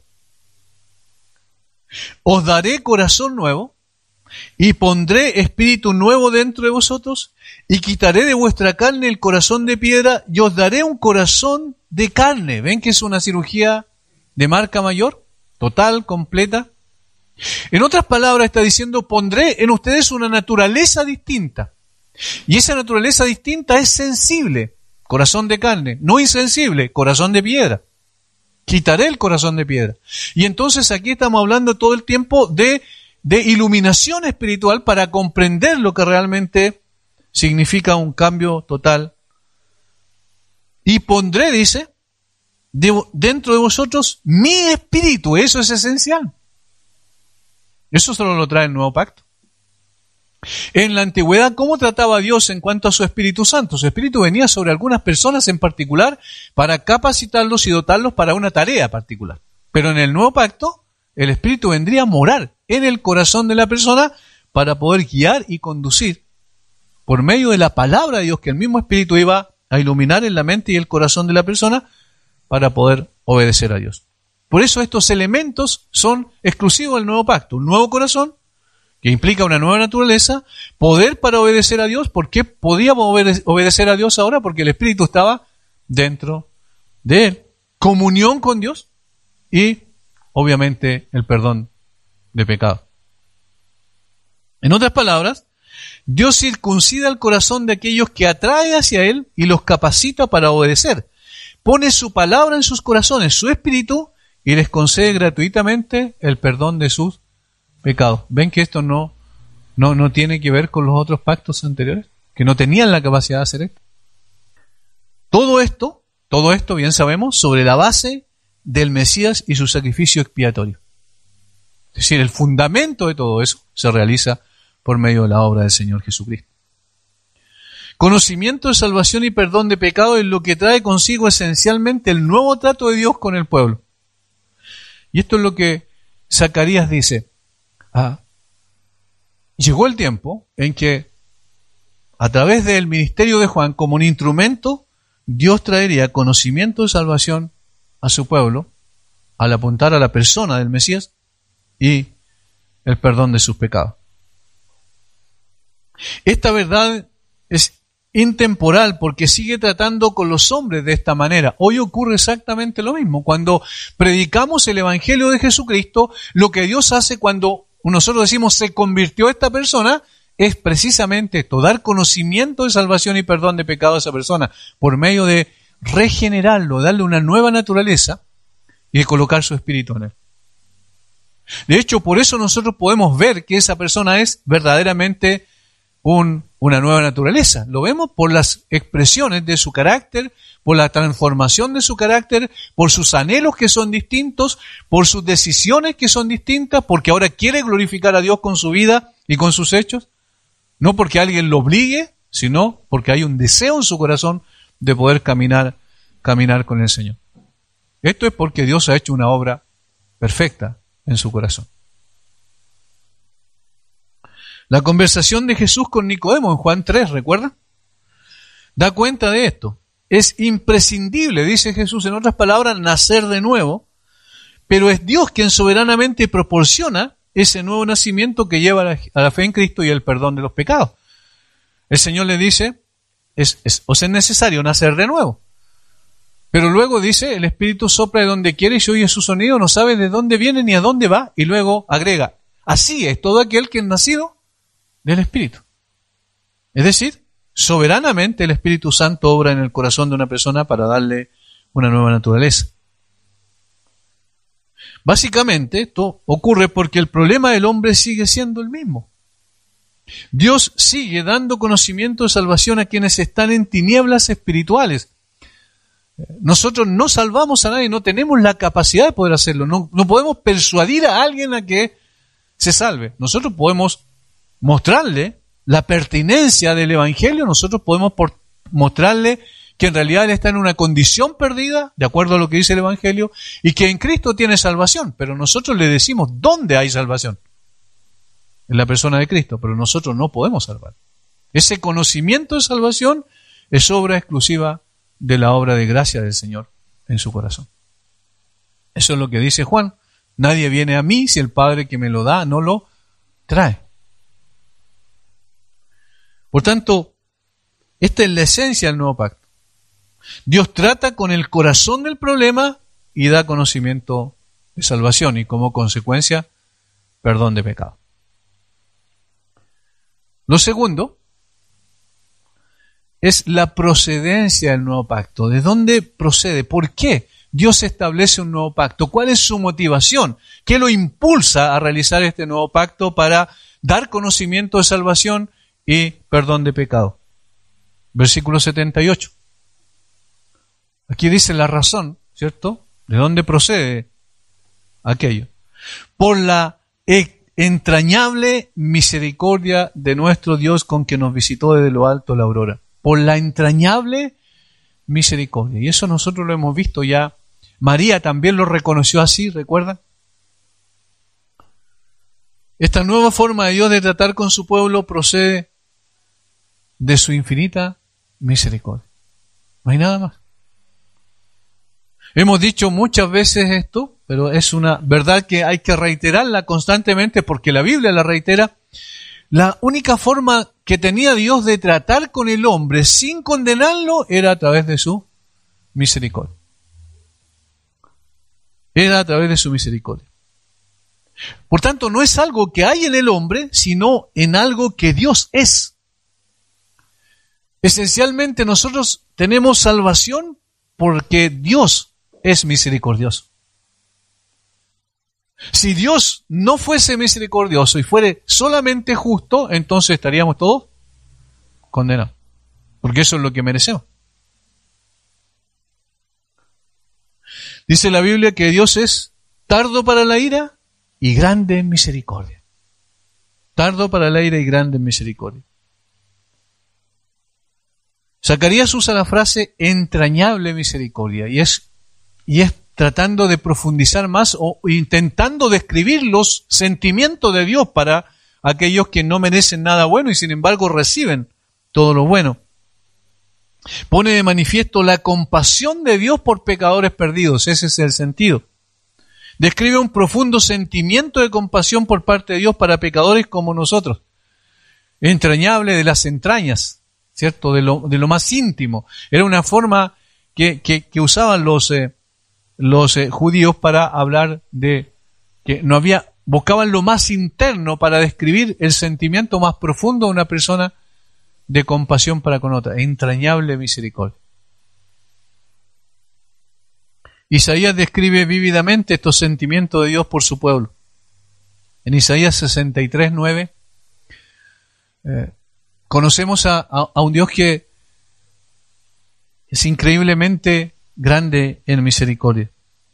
Os daré corazón nuevo, y pondré espíritu nuevo dentro de vosotros, y quitaré de vuestra carne el corazón de piedra, y os daré un corazón de carne. ¿Ven que es una cirugía de marca mayor? Total, completa. En otras palabras está diciendo, pondré en ustedes una naturaleza distinta. Y esa naturaleza distinta es sensible, corazón de carne, no insensible, corazón de piedra. Quitaré el corazón de piedra. Y entonces aquí estamos hablando todo el tiempo de iluminación espiritual para comprender lo que realmente significa un cambio total. Y pondré, dice, dentro de vosotros mi espíritu. Eso es esencial. Eso solo lo trae el nuevo pacto. En la antigüedad, ¿cómo trataba a Dios en cuanto a su Espíritu Santo? Su Espíritu venía sobre algunas personas en particular para capacitarlos y dotarlos para una tarea particular. Pero en el nuevo pacto, el Espíritu vendría a morar en el corazón de la persona para poder guiar y conducir por medio de la palabra de Dios, que el mismo Espíritu iba a iluminar en la mente y el corazón de la persona para poder obedecer a Dios. Por eso estos elementos son exclusivos del nuevo pacto. Un nuevo corazón, que implica una nueva naturaleza, poder para obedecer a Dios. ¿Por qué podíamos obedecer a Dios ahora? Porque el Espíritu estaba dentro de él. Comunión con Dios y, obviamente, el perdón de pecado. En otras palabras, Dios circuncida el corazón de aquellos que atrae hacia Él y los capacita para obedecer. Pone su palabra en sus corazones, su espíritu, y les concede gratuitamente el perdón de sus pecados. ¿Ven que esto no tiene que ver con los otros pactos anteriores? Que no tenían la capacidad de hacer esto. Todo esto, bien sabemos, sobre la base del Mesías y su sacrificio expiatorio. Es decir, el fundamento de todo eso se realiza por medio de la obra del Señor Jesucristo. Conocimiento de salvación y perdón de pecado es lo que trae consigo esencialmente el nuevo trato de Dios con el pueblo. Y esto es lo que Zacarías dice. Llegó el tiempo en que, a través del ministerio de Juan, como un instrumento, Dios traería conocimiento de salvación a su pueblo, al apuntar a la persona del Mesías y el perdón de sus pecados. Esta verdad es intemporal porque sigue tratando con los hombres de esta manera. Hoy ocurre exactamente lo mismo. Cuando predicamos el Evangelio de Jesucristo, lo que Dios hace cuando nosotros decimos se convirtió esta persona, es precisamente esto, dar conocimiento de salvación y perdón de pecado a esa persona por medio de regenerarlo, darle una nueva naturaleza y de colocar su espíritu en él. De hecho, por eso nosotros podemos ver que esa persona es verdaderamente una nueva naturaleza. Lo vemos por las expresiones de su carácter, por la transformación de su carácter, por sus anhelos que son distintos, por sus decisiones que son distintas, porque ahora quiere glorificar a Dios con su vida y con sus hechos. No porque alguien lo obligue, sino porque hay un deseo en su corazón de poder caminar con el Señor. Esto es porque Dios ha hecho una obra perfecta en su corazón. La conversación de Jesús con Nicodemo en Juan 3, ¿recuerdan? Da cuenta de esto. Es imprescindible, dice Jesús, en otras palabras, nacer de nuevo, pero es Dios quien soberanamente proporciona ese nuevo nacimiento que lleva a la fe en Cristo y el perdón de los pecados. El Señor le dice, os es necesario nacer de nuevo. Pero luego dice, el Espíritu sopla de donde quiere y se oye su sonido, no sabe de dónde viene ni a dónde va, y luego agrega, así es todo aquel que es nacido del Espíritu. Es decir, soberanamente el Espíritu Santo obra en el corazón de una persona para darle una nueva naturaleza. Básicamente esto ocurre porque el problema del hombre sigue siendo el mismo. Dios sigue dando conocimiento de salvación a quienes están en tinieblas espirituales. Nosotros no salvamos a nadie, no tenemos la capacidad de poder hacerlo. No podemos persuadir a alguien a que se salve. Nosotros podemos mostrarle la pertinencia del Evangelio, nosotros podemos mostrarle que en realidad él está en una condición perdida, de acuerdo a lo que dice el Evangelio, y que en Cristo tiene salvación, pero nosotros le decimos dónde hay salvación, en la persona de Cristo, pero nosotros no podemos salvar. Ese conocimiento de salvación es obra exclusiva de la obra de gracia del Señor en su corazón. Eso es lo que dice Juan. Nadie viene a mí si el Padre que me lo da no lo trae. Por tanto, esta es la esencia del nuevo pacto. Dios trata con el corazón del problema y da conocimiento de salvación y como consecuencia, perdón de pecado. Lo segundo es la procedencia del nuevo pacto. ¿De dónde procede? ¿Por qué Dios establece un nuevo pacto? ¿Cuál es su motivación? ¿Qué lo impulsa a realizar este nuevo pacto para dar conocimiento de salvación y perdón de pecado? Versículo 78. Aquí dice la razón, ¿cierto? ¿De dónde procede aquello? Por la entrañable misericordia de nuestro Dios con que nos visitó desde lo alto la aurora. Por la entrañable misericordia. Y eso nosotros lo hemos visto ya. María también lo reconoció así, ¿recuerdan? Esta nueva forma de Dios de tratar con su pueblo procede de su infinita misericordia. No hay nada más. Hemos dicho muchas veces esto, pero es una verdad que hay que reiterarla constantemente porque la Biblia la reitera. La única forma que tenía Dios de tratar con el hombre sin condenarlo era a través de su misericordia. Era a través de su misericordia. Por tanto, no es algo que hay en el hombre, sino en algo que Dios es. Esencialmente nosotros tenemos salvación porque Dios es misericordioso. Si Dios no fuese misericordioso y fuere solamente justo, entonces estaríamos todos condenados. Porque eso es lo que merecemos. Dice la Biblia que Dios es tardo para la ira y grande en misericordia. Tardo para la ira y grande en misericordia. Zacarías usa la frase entrañable misericordia y es tratando de profundizar más o intentando describir los sentimientos de Dios para aquellos que no merecen nada bueno y sin embargo reciben todo lo bueno. Pone de manifiesto la compasión de Dios por pecadores perdidos, ese es el sentido. Describe un profundo sentimiento de compasión por parte de Dios para pecadores como nosotros. Entrañable de las entrañas, ¿cierto? De lo más íntimo. Era una forma que usaban los judíos para hablar de que buscaban lo más interno para describir el sentimiento más profundo de una persona de compasión para con otra. Entrañable misericordia. Isaías describe vívidamente estos sentimientos de Dios por su pueblo. En Isaías 63:9 conocemos a un Dios que es increíblemente grande en misericordia.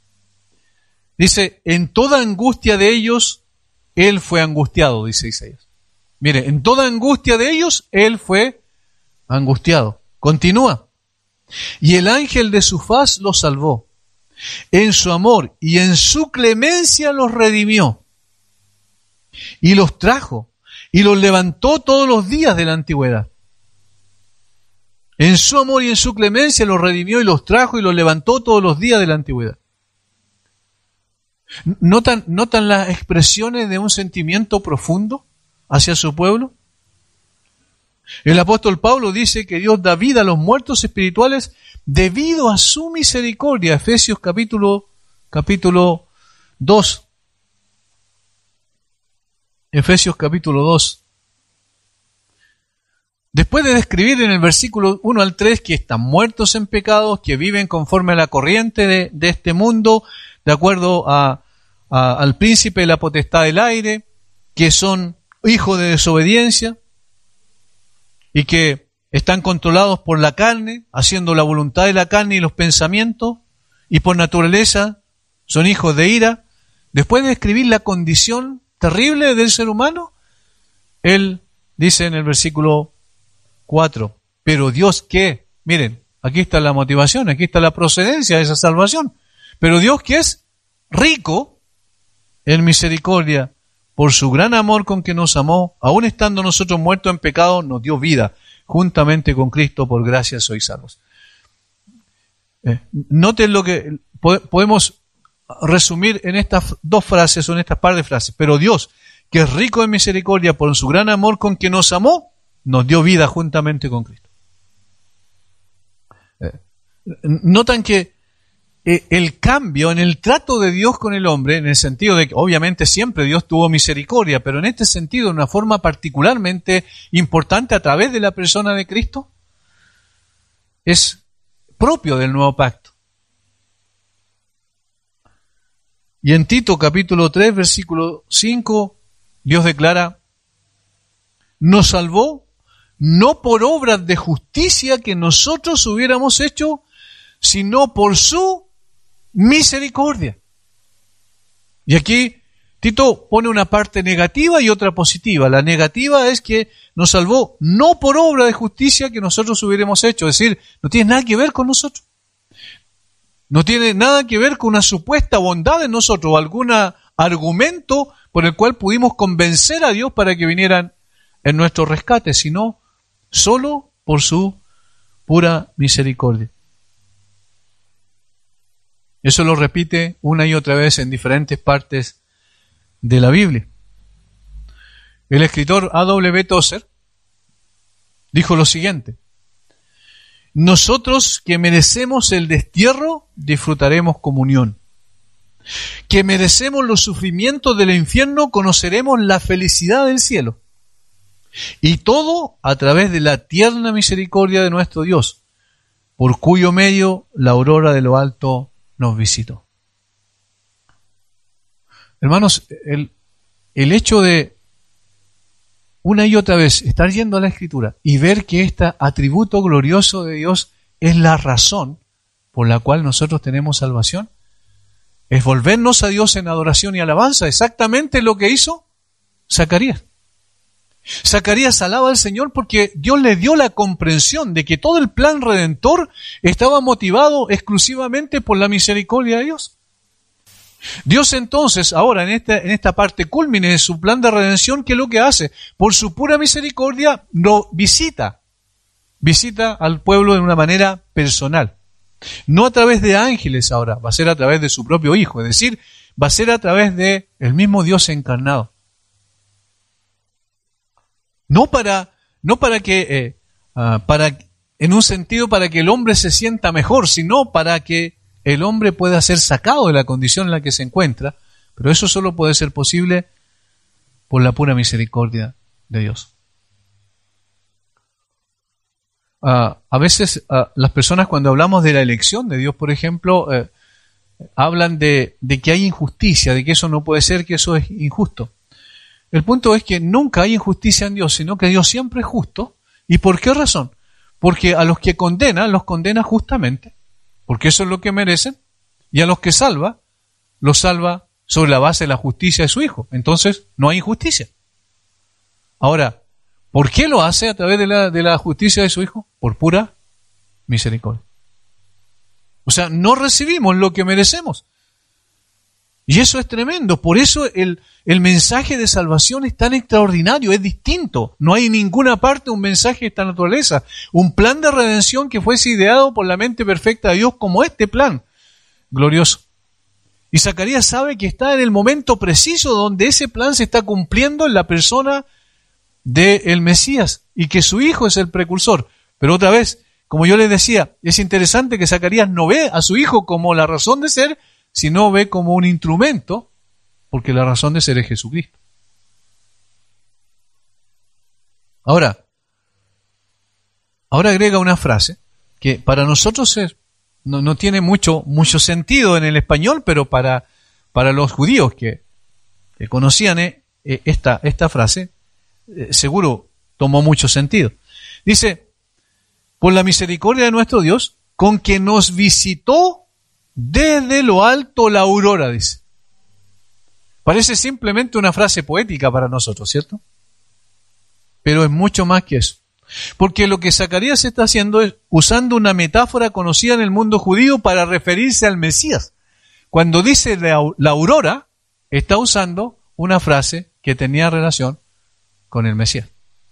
Dice, en toda angustia de ellos, Él fue angustiado, dice Isaías. Mire, en toda angustia de ellos, Él fue angustiado. Continúa. Y el ángel de su faz los salvó. En su amor y en su clemencia los redimió. Y los trajo y los levantó todos los días de la antigüedad. En su amor y en su clemencia los redimió y los trajo y los levantó todos los días de la antigüedad. ¿Notan las expresiones de un sentimiento profundo hacia su pueblo? El apóstol Pablo dice que Dios da vida a los muertos espirituales debido a su misericordia. Efesios capítulo 2. Efesios capítulo 2. Después de describir en el versículo 1 al 3 que están muertos en pecados, que viven conforme a la corriente de este mundo, de acuerdo al príncipe de la potestad del aire, que son hijos de desobediencia y que están controlados por la carne, haciendo la voluntad de la carne y los pensamientos, y por naturaleza son hijos de ira. Después de describir la condición terrible del ser humano, él dice en el versículo 4, pero Dios ¿qué? Miren, aquí está la motivación, aquí está la procedencia de esa salvación. Pero Dios que es rico en misericordia, por su gran amor con que nos amó, aun estando nosotros muertos en pecado, nos dio vida. Juntamente con Cristo, por gracia sois salvos. Noten lo que podemos resumir en estas dos frases o en estas par de frases. Pero Dios, que es rico en misericordia por su gran amor con que nos amó, nos dio vida juntamente con Cristo. Notan que el cambio en el trato de Dios con el hombre, en el sentido de que obviamente siempre Dios tuvo misericordia, pero en este sentido, de una forma particularmente importante a través de la persona de Cristo, es propio del nuevo pacto. Y en Tito capítulo 3, versículo 5, Dios declara, nos salvó no por obras de justicia que nosotros hubiéramos hecho, sino por su misericordia. Y aquí Tito pone una parte negativa y otra positiva. La negativa es que nos salvó no por obra de justicia que nosotros hubiéramos hecho, es decir, no tiene nada que ver con nosotros. No tiene nada que ver con una supuesta bondad en nosotros o algún argumento por el cual pudimos convencer a Dios para que vinieran en nuestro rescate, sino solo por su pura misericordia. Eso lo repite una y otra vez en diferentes partes de la Biblia. El escritor A.W. Tozer dijo lo siguiente: nosotros que merecemos el destierro, disfrutaremos comunión. Que merecemos los sufrimientos del infierno, conoceremos la felicidad del cielo. Y todo a través de la tierna misericordia de nuestro Dios, por cuyo medio la aurora de lo alto nos visitó. Hermanos, el hecho de una y otra vez estar yendo a la Escritura y ver que este atributo glorioso de Dios es la razón por la cual nosotros tenemos salvación, es volvernos a Dios en adoración y alabanza, exactamente lo que hizo Zacarías. Zacarías alaba al Señor porque Dios le dio la comprensión de que todo el plan redentor estaba motivado exclusivamente por la misericordia de Dios. Dios entonces, ahora en esta parte cúlmine de su plan de redención, ¿qué es lo que hace? Por su pura misericordia lo visita al pueblo de una manera personal. No a través de ángeles ahora, va a ser a través de su propio Hijo, es decir, va a ser a través de el mismo Dios encarnado. No para que en un sentido para que el hombre se sienta mejor, sino para que el hombre pueda ser sacado de la condición en la que se encuentra, pero eso solo puede ser posible por la pura misericordia de Dios. A veces las personas, cuando hablamos de la elección de Dios, por ejemplo, hablan de que hay injusticia, de que eso no puede ser, que eso es injusto. El punto es que nunca hay injusticia en Dios, sino que Dios siempre es justo. ¿Y por qué razón? Porque a los que condena, los condena justamente, porque eso es lo que merecen, y a los que salva, los salva sobre la base de la justicia de su Hijo. Entonces, no hay injusticia. Ahora, ¿por qué lo hace a través de la justicia de su Hijo? Por pura misericordia. O sea, no recibimos lo que merecemos. Y eso es tremendo. Por eso el mensaje de salvación es tan extraordinario, es distinto. No hay en ninguna parte un mensaje de esta naturaleza. Un plan de redención que fuese ideado por la mente perfecta de Dios como este plan glorioso. Y Zacarías sabe que está en el momento preciso donde ese plan se está cumpliendo en la persona del Mesías y que su Hijo es el precursor. Pero otra vez, como yo les decía, es interesante que Zacarías no ve a su Hijo como la razón de ser, sino ve como un instrumento, porque la razón de ser es Jesucristo. Ahora agrega una frase que para nosotros no tiene mucho sentido en el español, pero para los judíos que conocían esta frase, seguro tomó mucho sentido. Dice, por la misericordia de nuestro Dios, con que nos visitó desde lo alto la aurora, dice. Parece simplemente una frase poética para nosotros, ¿cierto? Pero es mucho más que eso. Porque lo que Zacarías está haciendo es usando una metáfora conocida en el mundo judío para referirse al Mesías. Cuando dice la aurora, está usando una frase que tenía relación con el Mesías.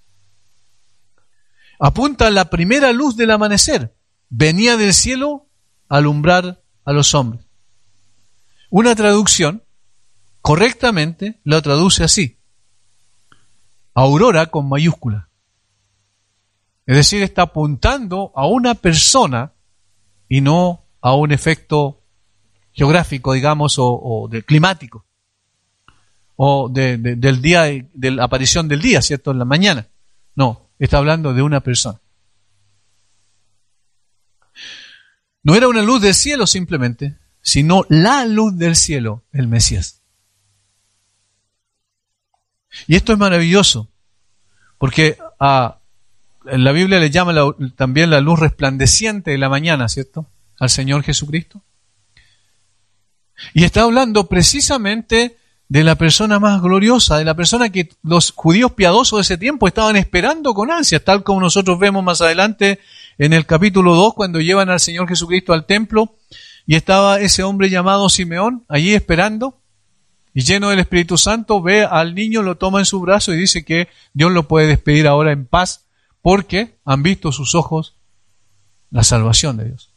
Apunta a la primera luz del amanecer. Venía del cielo a alumbrar a los hombres. Una traducción correctamente lo traduce así: aurora con mayúscula. Es decir, está apuntando a una persona y no a un efecto geográfico, digamos, o climático, o del día, de la aparición del día, ¿cierto? En la mañana. No, está hablando de una persona. No era una luz del cielo simplemente, sino la luz del cielo, el Mesías. Y esto es maravilloso, porque en la Biblia le llama también la luz resplandeciente de la mañana, ¿cierto? Al Señor Jesucristo. Y está hablando precisamente de la persona más gloriosa, de la persona que los judíos piadosos de ese tiempo estaban esperando con ansias, tal como nosotros vemos más adelante en el capítulo 2, cuando llevan al Señor Jesucristo al templo, y estaba ese hombre llamado Simeón allí esperando, y lleno del Espíritu Santo, ve al niño, lo toma en su brazo y dice que Dios lo puede despedir ahora en paz, porque han visto sus ojos la salvación de Dios.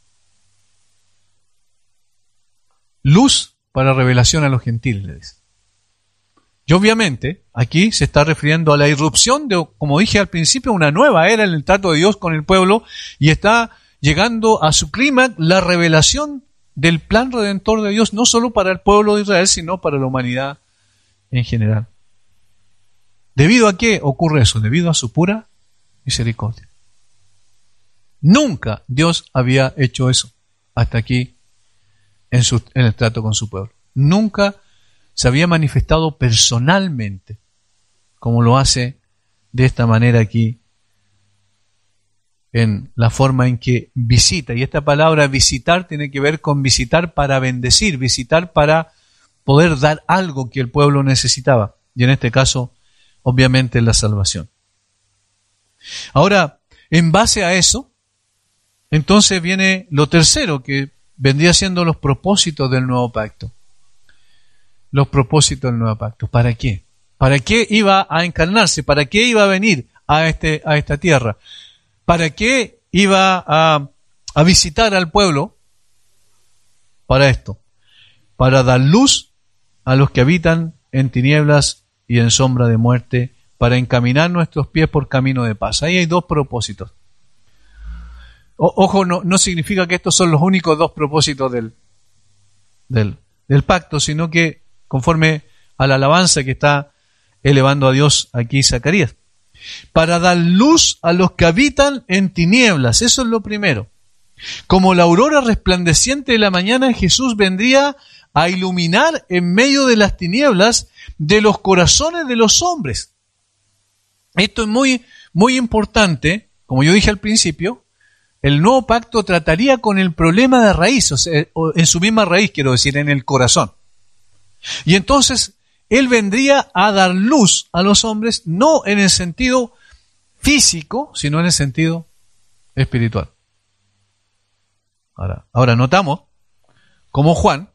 Luz para revelación a los gentiles, le dice. Y obviamente, aquí se está refiriendo a la irrupción de, como dije al principio, una nueva era en el trato de Dios con el pueblo, y está llegando a su clímax la revelación del plan redentor de Dios, no solo para el pueblo de Israel, sino para la humanidad en general. ¿Debido a qué ocurre eso? Debido a su pura misericordia. Nunca Dios había hecho eso hasta aquí en el trato con su pueblo. Nunca se había manifestado personalmente como lo hace de esta manera aquí en la forma en que visita. Y esta palabra visitar tiene que ver con visitar para bendecir, visitar para poder dar algo que el pueblo necesitaba. Y en este caso, obviamente, la salvación. Ahora, en base a eso, entonces viene lo tercero, que vendría siendo los propósitos del nuevo pacto. Los propósitos del nuevo pacto. ¿Para qué? ¿Para qué iba a encarnarse? ¿Para qué iba a venir a esta tierra? ¿Para qué iba a visitar al pueblo? Para esto. Para dar luz a los que habitan en tinieblas y en sombra de muerte, para encaminar nuestros pies por camino de paz. Ahí hay dos propósitos. Ojo, no significa que estos son los únicos dos propósitos del pacto, sino que conforme a la alabanza que está elevando a Dios aquí Zacarías. Para dar luz a los que habitan en tinieblas, eso es lo primero. Como la aurora resplandeciente de la mañana, Jesús vendría a iluminar en medio de las tinieblas de los corazones de los hombres. Esto es muy, muy importante. Como yo dije al principio, el nuevo pacto trataría con el problema de raíz, o sea, en su misma raíz, quiero decir, en el corazón. Y entonces, Él vendría a dar luz a los hombres, no en el sentido físico, sino en el sentido espiritual. Ahora notamos cómo Juan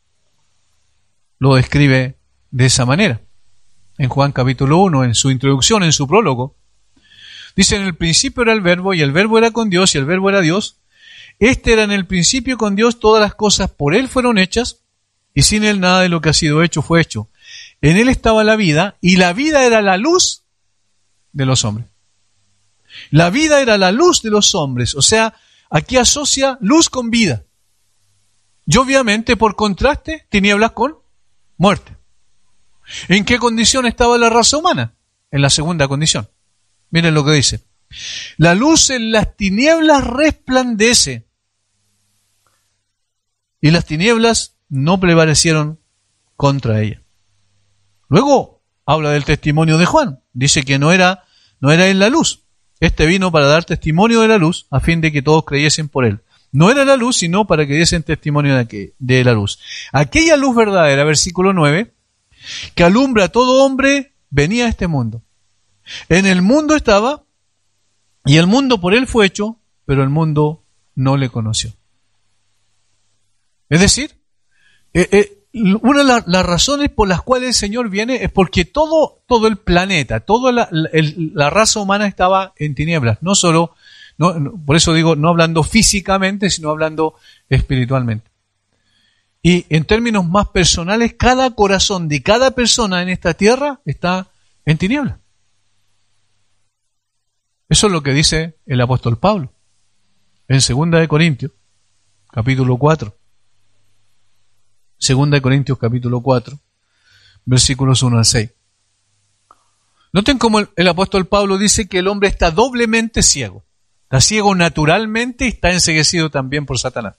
lo describe de esa manera. En Juan capítulo 1, en su introducción, en su prólogo, dice: en el principio era el Verbo, y el Verbo era con Dios, y el Verbo era Dios. Este era en el principio con Dios, todas las cosas por Él fueron hechas, y sin Él nada de lo que ha sido hecho fue hecho. En Él estaba la vida, y la vida era la luz de los hombres. La vida era la luz de los hombres, o sea, aquí asocia luz con vida. Y obviamente, por contraste, tinieblas con muerte. ¿En qué condición estaba la raza humana? En la segunda condición. Miren lo que dice: la luz en las tinieblas resplandece, y las tinieblas no prevalecieron contra ella. Luego habla del testimonio de Juan. Dice que no era en la luz. Este vino para dar testimonio de la luz, a fin de que todos creyesen por él. No era la luz, sino para que diesen testimonio de la luz. Aquella luz verdadera, versículo 9, que alumbra a todo hombre, venía a este mundo. En el mundo estaba, y el mundo por él fue hecho, pero el mundo no le conoció. Es decir, una de las razones por las cuales el Señor viene es porque todo el planeta, toda la raza humana estaba en tinieblas. No solo, por eso digo, no hablando físicamente, sino hablando espiritualmente. Y en términos más personales, cada corazón de cada persona en esta tierra está en tinieblas. Eso es lo que dice el apóstol Pablo en 2 Corintios, capítulo 4. 2 Corintios, capítulo 4, versículos 1 al 6. Noten cómo el apóstol Pablo dice que el hombre está doblemente ciego. Está ciego naturalmente y está enceguecido también por Satanás.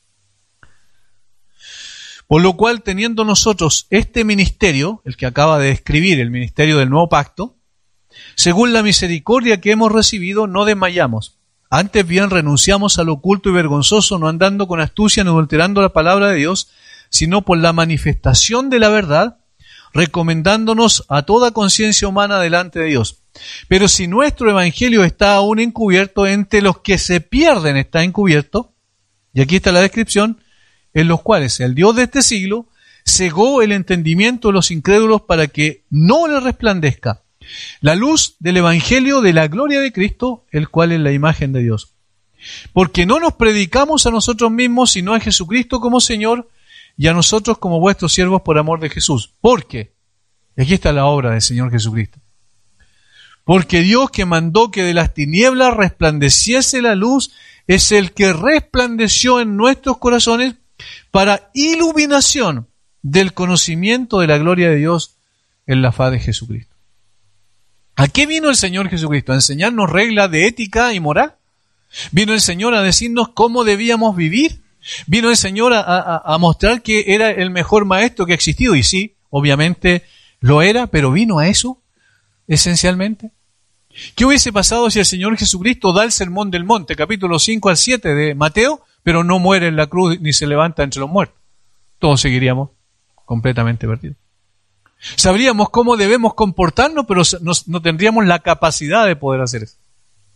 Por lo cual, teniendo nosotros este ministerio, el que acaba de describir, el ministerio del nuevo pacto, según la misericordia que hemos recibido, no desmayamos. Antes bien renunciamos al oculto y vergonzoso, no andando con astucia ni adulterando la palabra de Dios, sino por la manifestación de la verdad, recomendándonos a toda conciencia humana delante de Dios. Pero si nuestro evangelio está aún encubierto, entre los que se pierden está encubierto, y aquí está la descripción, en los cuales el Dios de este siglo cegó el entendimiento de los incrédulos para que no les resplandezca la luz del evangelio de la gloria de Cristo, el cual es la imagen de Dios. Porque no nos predicamos a nosotros mismos, sino a Jesucristo como Señor, y a nosotros como vuestros siervos por amor de Jesús. Porque, aquí está la obra del Señor Jesucristo. Porque Dios, que mandó que de las tinieblas resplandeciese la luz, es el que resplandeció en nuestros corazones para iluminación del conocimiento de la gloria de Dios en la faz de Jesucristo. ¿A qué vino el Señor Jesucristo? ¿A enseñarnos reglas de ética y moral? ¿Vino el Señor a decirnos cómo debíamos vivir? ¿Vino el Señor a mostrar que era el mejor maestro que ha existido? Y sí, obviamente lo era, pero ¿vino a eso esencialmente? ¿Qué hubiese pasado si el Señor Jesucristo da el sermón del monte, capítulo 5 al 7 de Mateo, pero no muere en la cruz ni se levanta entre los muertos? Todos seguiríamos completamente perdidos. Sabríamos cómo debemos comportarnos, pero no tendríamos la capacidad de poder hacer eso.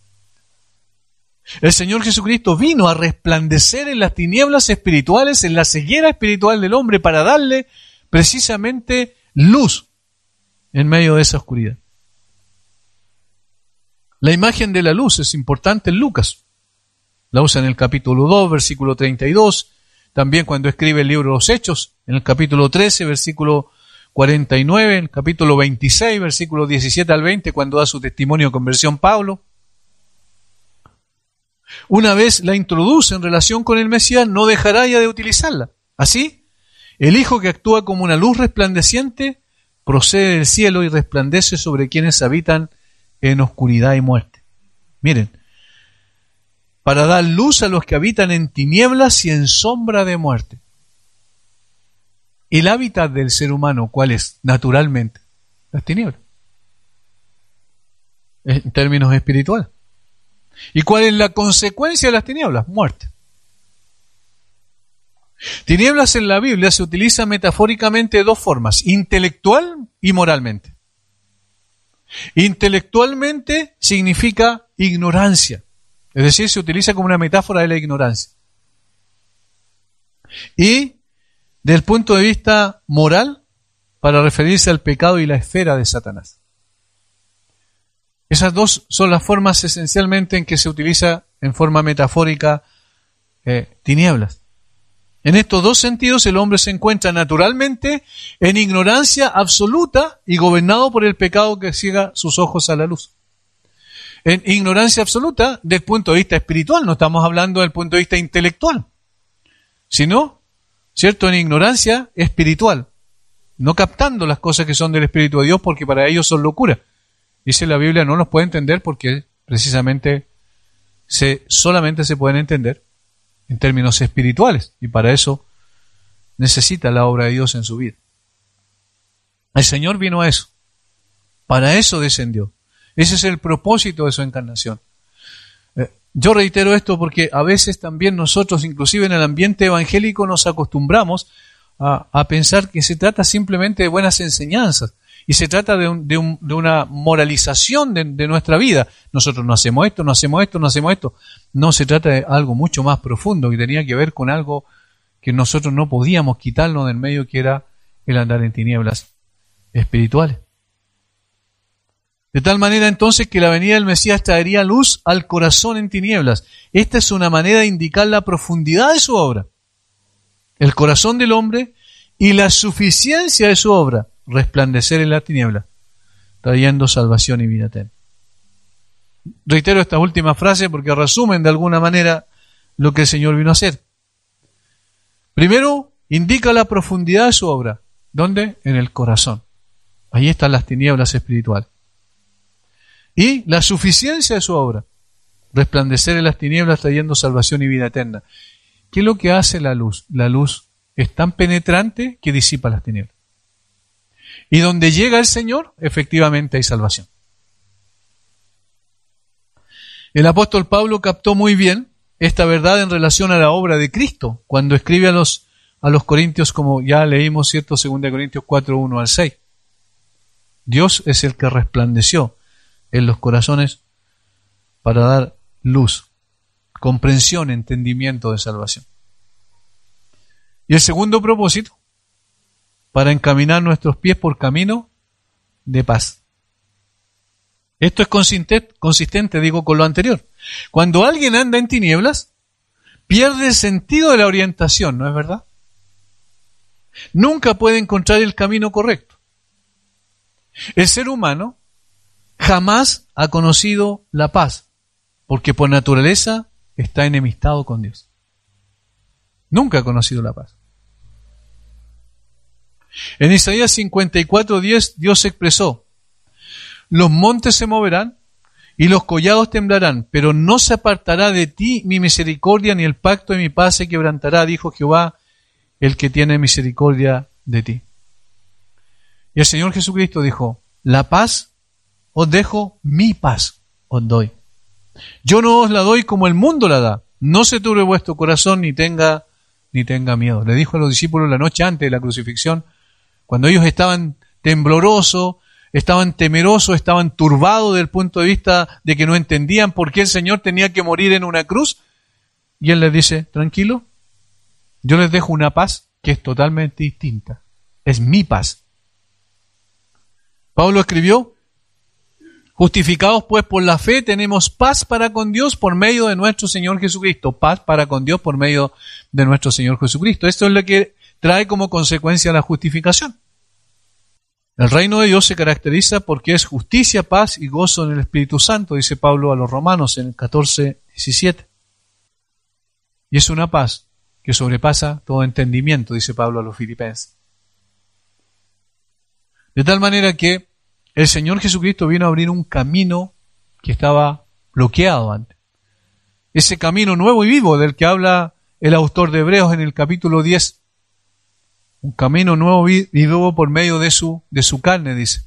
El Señor Jesucristo vino a resplandecer en las tinieblas espirituales, en la ceguera espiritual del hombre, para darle precisamente luz en medio de esa oscuridad. La imagen de la luz es importante en Lucas. La usa en el capítulo 2, versículo 32. También cuando escribe el libro de los Hechos, en el capítulo 13, versículo 49, en el capítulo 26, versículo 17 al 20, cuando da su testimonio de conversión Pablo. Una vez la introduce en relación con el Mesías, no dejará ya de utilizarla. Así, el Hijo que actúa como una luz resplandeciente procede del cielo y resplandece sobre quienes habitan en oscuridad y muerte. Miren, para dar luz a los que habitan en tinieblas y en sombra de muerte. El hábitat del ser humano, ¿cuál es? Naturalmente, las tinieblas. En términos espirituales. ¿Y cuál es la consecuencia de las tinieblas? Muerte. Tinieblas en la Biblia se utiliza metafóricamente de dos formas, intelectual y moralmente. Intelectualmente significa ignorancia, es decir, se utiliza como una metáfora de la ignorancia. Y desde el punto de vista moral, para referirse al pecado y la esfera de Satanás. Esas dos son las formas esencialmente en que se utiliza en forma metafórica tinieblas. En estos dos sentidos el hombre se encuentra naturalmente en ignorancia absoluta y gobernado por el pecado que ciega sus ojos a la luz. En ignorancia absoluta desde el punto de vista espiritual, no estamos hablando del punto de vista intelectual, sino, ¿cierto?, en ignorancia espiritual, no captando las cosas que son del Espíritu de Dios porque para ellos son locura. Dice la Biblia, no los puede entender porque precisamente solamente se pueden entender en términos espirituales, y para eso necesita la obra de Dios en su vida. El Señor vino a eso, para eso descendió. Ese es el propósito de su encarnación. Yo reitero esto porque a veces también nosotros, inclusive en el ambiente evangélico, nos acostumbramos a pensar que se trata simplemente de buenas enseñanzas, y se trata de una moralización de nuestra vida. Nosotros no hacemos esto, no hacemos esto, no hacemos esto. No, se trata de algo mucho más profundo que tenía que ver con algo que nosotros no podíamos quitarnos del medio, que era el andar en tinieblas espirituales. De tal manera entonces que la venida del Mesías traería luz al corazón en tinieblas. Esta es una manera de indicar la profundidad de su obra, el corazón del hombre y la suficiencia de su obra, resplandecer en la tiniebla, trayendo salvación y vida eterna. Reitero esta última frase porque resumen de alguna manera lo que el Señor vino a hacer. Primero, indica la profundidad de su obra. ¿Dónde? En el corazón. Ahí están las tinieblas espirituales. Y la suficiencia de su obra, resplandecer en las tinieblas trayendo salvación y vida eterna. ¿Qué es lo que hace la luz? La luz es tan penetrante que disipa las tinieblas. Y donde llega el Señor, efectivamente hay salvación. El apóstol Pablo captó muy bien esta verdad en relación a la obra de Cristo, cuando escribe a los Corintios, como ya leímos, ¿cierto? 2 Corintios 4, 1 al 6. Dios es el que resplandeció en los corazones para dar luz, comprensión, entendimiento de salvación. Y el segundo propósito, para encaminar nuestros pies por camino de paz. Esto es consistente, con lo anterior. Cuando alguien anda en tinieblas, pierde el sentido de la orientación, ¿no es verdad? Nunca puede encontrar el camino correcto. El ser humano jamás ha conocido la paz, porque por naturaleza está enemistado con Dios. Nunca ha conocido la paz. En Isaías 54:10 Dios expresó: los montes se moverán y los collados temblarán, pero no se apartará de ti mi misericordia, ni el pacto de mi paz se quebrantará, dijo Jehová, el que tiene misericordia de ti. Y el Señor Jesucristo dijo: la paz os dejo, mi paz os doy. Yo no os la doy como el mundo la da. No se turbe vuestro corazón ni tenga miedo. Le dijo a los discípulos la noche antes de la crucifixión, cuando ellos estaban temblorosos, estaban temerosos, estaban turbados desde el punto de vista de que no entendían por qué el Señor tenía que morir en una cruz. Y Él les dice: tranquilo, yo les dejo una paz que es totalmente distinta. Es mi paz. Pablo escribió: justificados pues por la fe tenemos paz para con Dios por medio de nuestro Señor Jesucristo. Paz para con Dios por medio de nuestro Señor Jesucristo. Esto es lo que trae como consecuencia la justificación. El reino de Dios se caracteriza porque es justicia, paz y gozo en el Espíritu Santo, dice Pablo a los Romanos en el 14:17. Y es una paz que sobrepasa todo entendimiento, dice Pablo a los Filipenses. De tal manera que el Señor Jesucristo vino a abrir un camino que estaba bloqueado antes. Ese camino nuevo y vivo del que habla el autor de Hebreos en el capítulo 10. Un camino nuevo y vivo por medio de su carne, dice.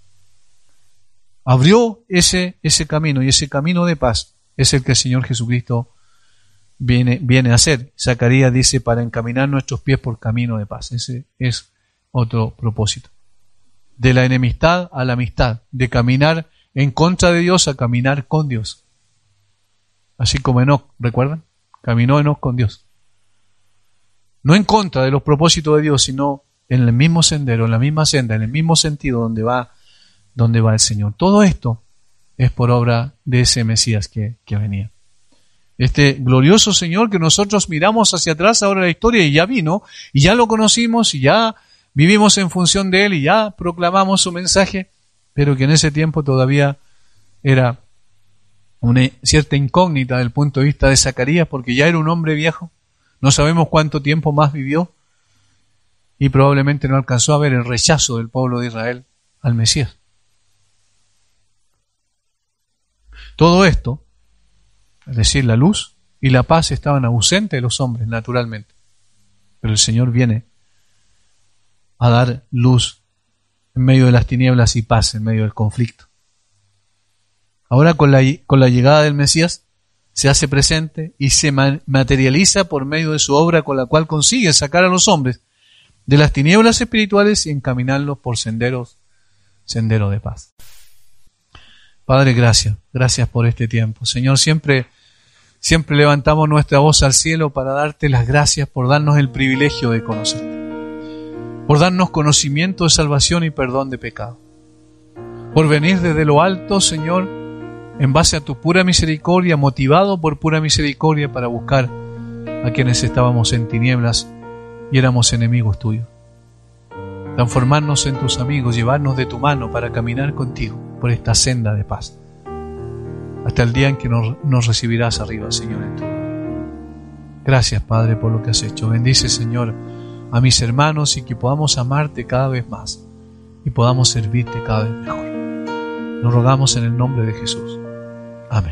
Abrió ese camino, y ese camino de paz es el que el Señor Jesucristo viene a hacer. Zacarías dice: para encaminar nuestros pies por camino de paz. Ese es otro propósito. De la enemistad a la amistad, de caminar en contra de Dios a caminar con Dios. Así como Enoc, ¿recuerdan? Caminó Enoc con Dios. No en contra de los propósitos de Dios, sino en el mismo sendero, en la misma senda, en el mismo sentido donde va el Señor. Todo esto es por obra de ese Mesías que venía. Este glorioso Señor que nosotros miramos hacia atrás ahora en la historia y ya vino, y ya lo conocimos, y ya vivimos en función de Él, y ya proclamamos su mensaje, pero que en ese tiempo todavía era una cierta incógnita desde el punto de vista de Zacarías, porque ya era un hombre viejo. No sabemos cuánto tiempo más vivió y probablemente no alcanzó a ver el rechazo del pueblo de Israel al Mesías. Todo esto, es decir, la luz y la paz estaban ausentes de los hombres naturalmente, pero el Señor viene a dar luz en medio de las tinieblas y paz en medio del conflicto. Ahora con la llegada del Mesías se hace presente y se materializa por medio de su obra, con la cual consigue sacar a los hombres de las tinieblas espirituales y encaminarlos por sendero de paz. Padre, gracias por este tiempo. Señor, siempre levantamos nuestra voz al cielo para darte las gracias por darnos el privilegio de conocerte, por darnos conocimiento de salvación y perdón de pecado, por venir desde lo alto, Señor, en base a tu pura misericordia, motivado por pura misericordia para buscar a quienes estábamos en tinieblas y éramos enemigos tuyos. Transformarnos en tus amigos, llevarnos de tu mano para caminar contigo por esta senda de paz, hasta el día en que nos recibirás arriba, Señor, en tu gloria. Gracias, Padre, por lo que has hecho. Bendice, Señor, a mis hermanos y que podamos amarte cada vez más y podamos servirte cada vez mejor. Lo rogamos en el nombre de Jesús. Amén.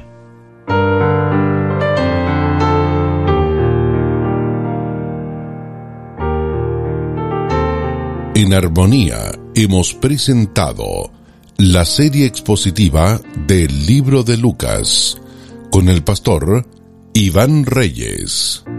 En Armonía hemos presentado la serie expositiva del libro de Lucas con el pastor Iván Reyes.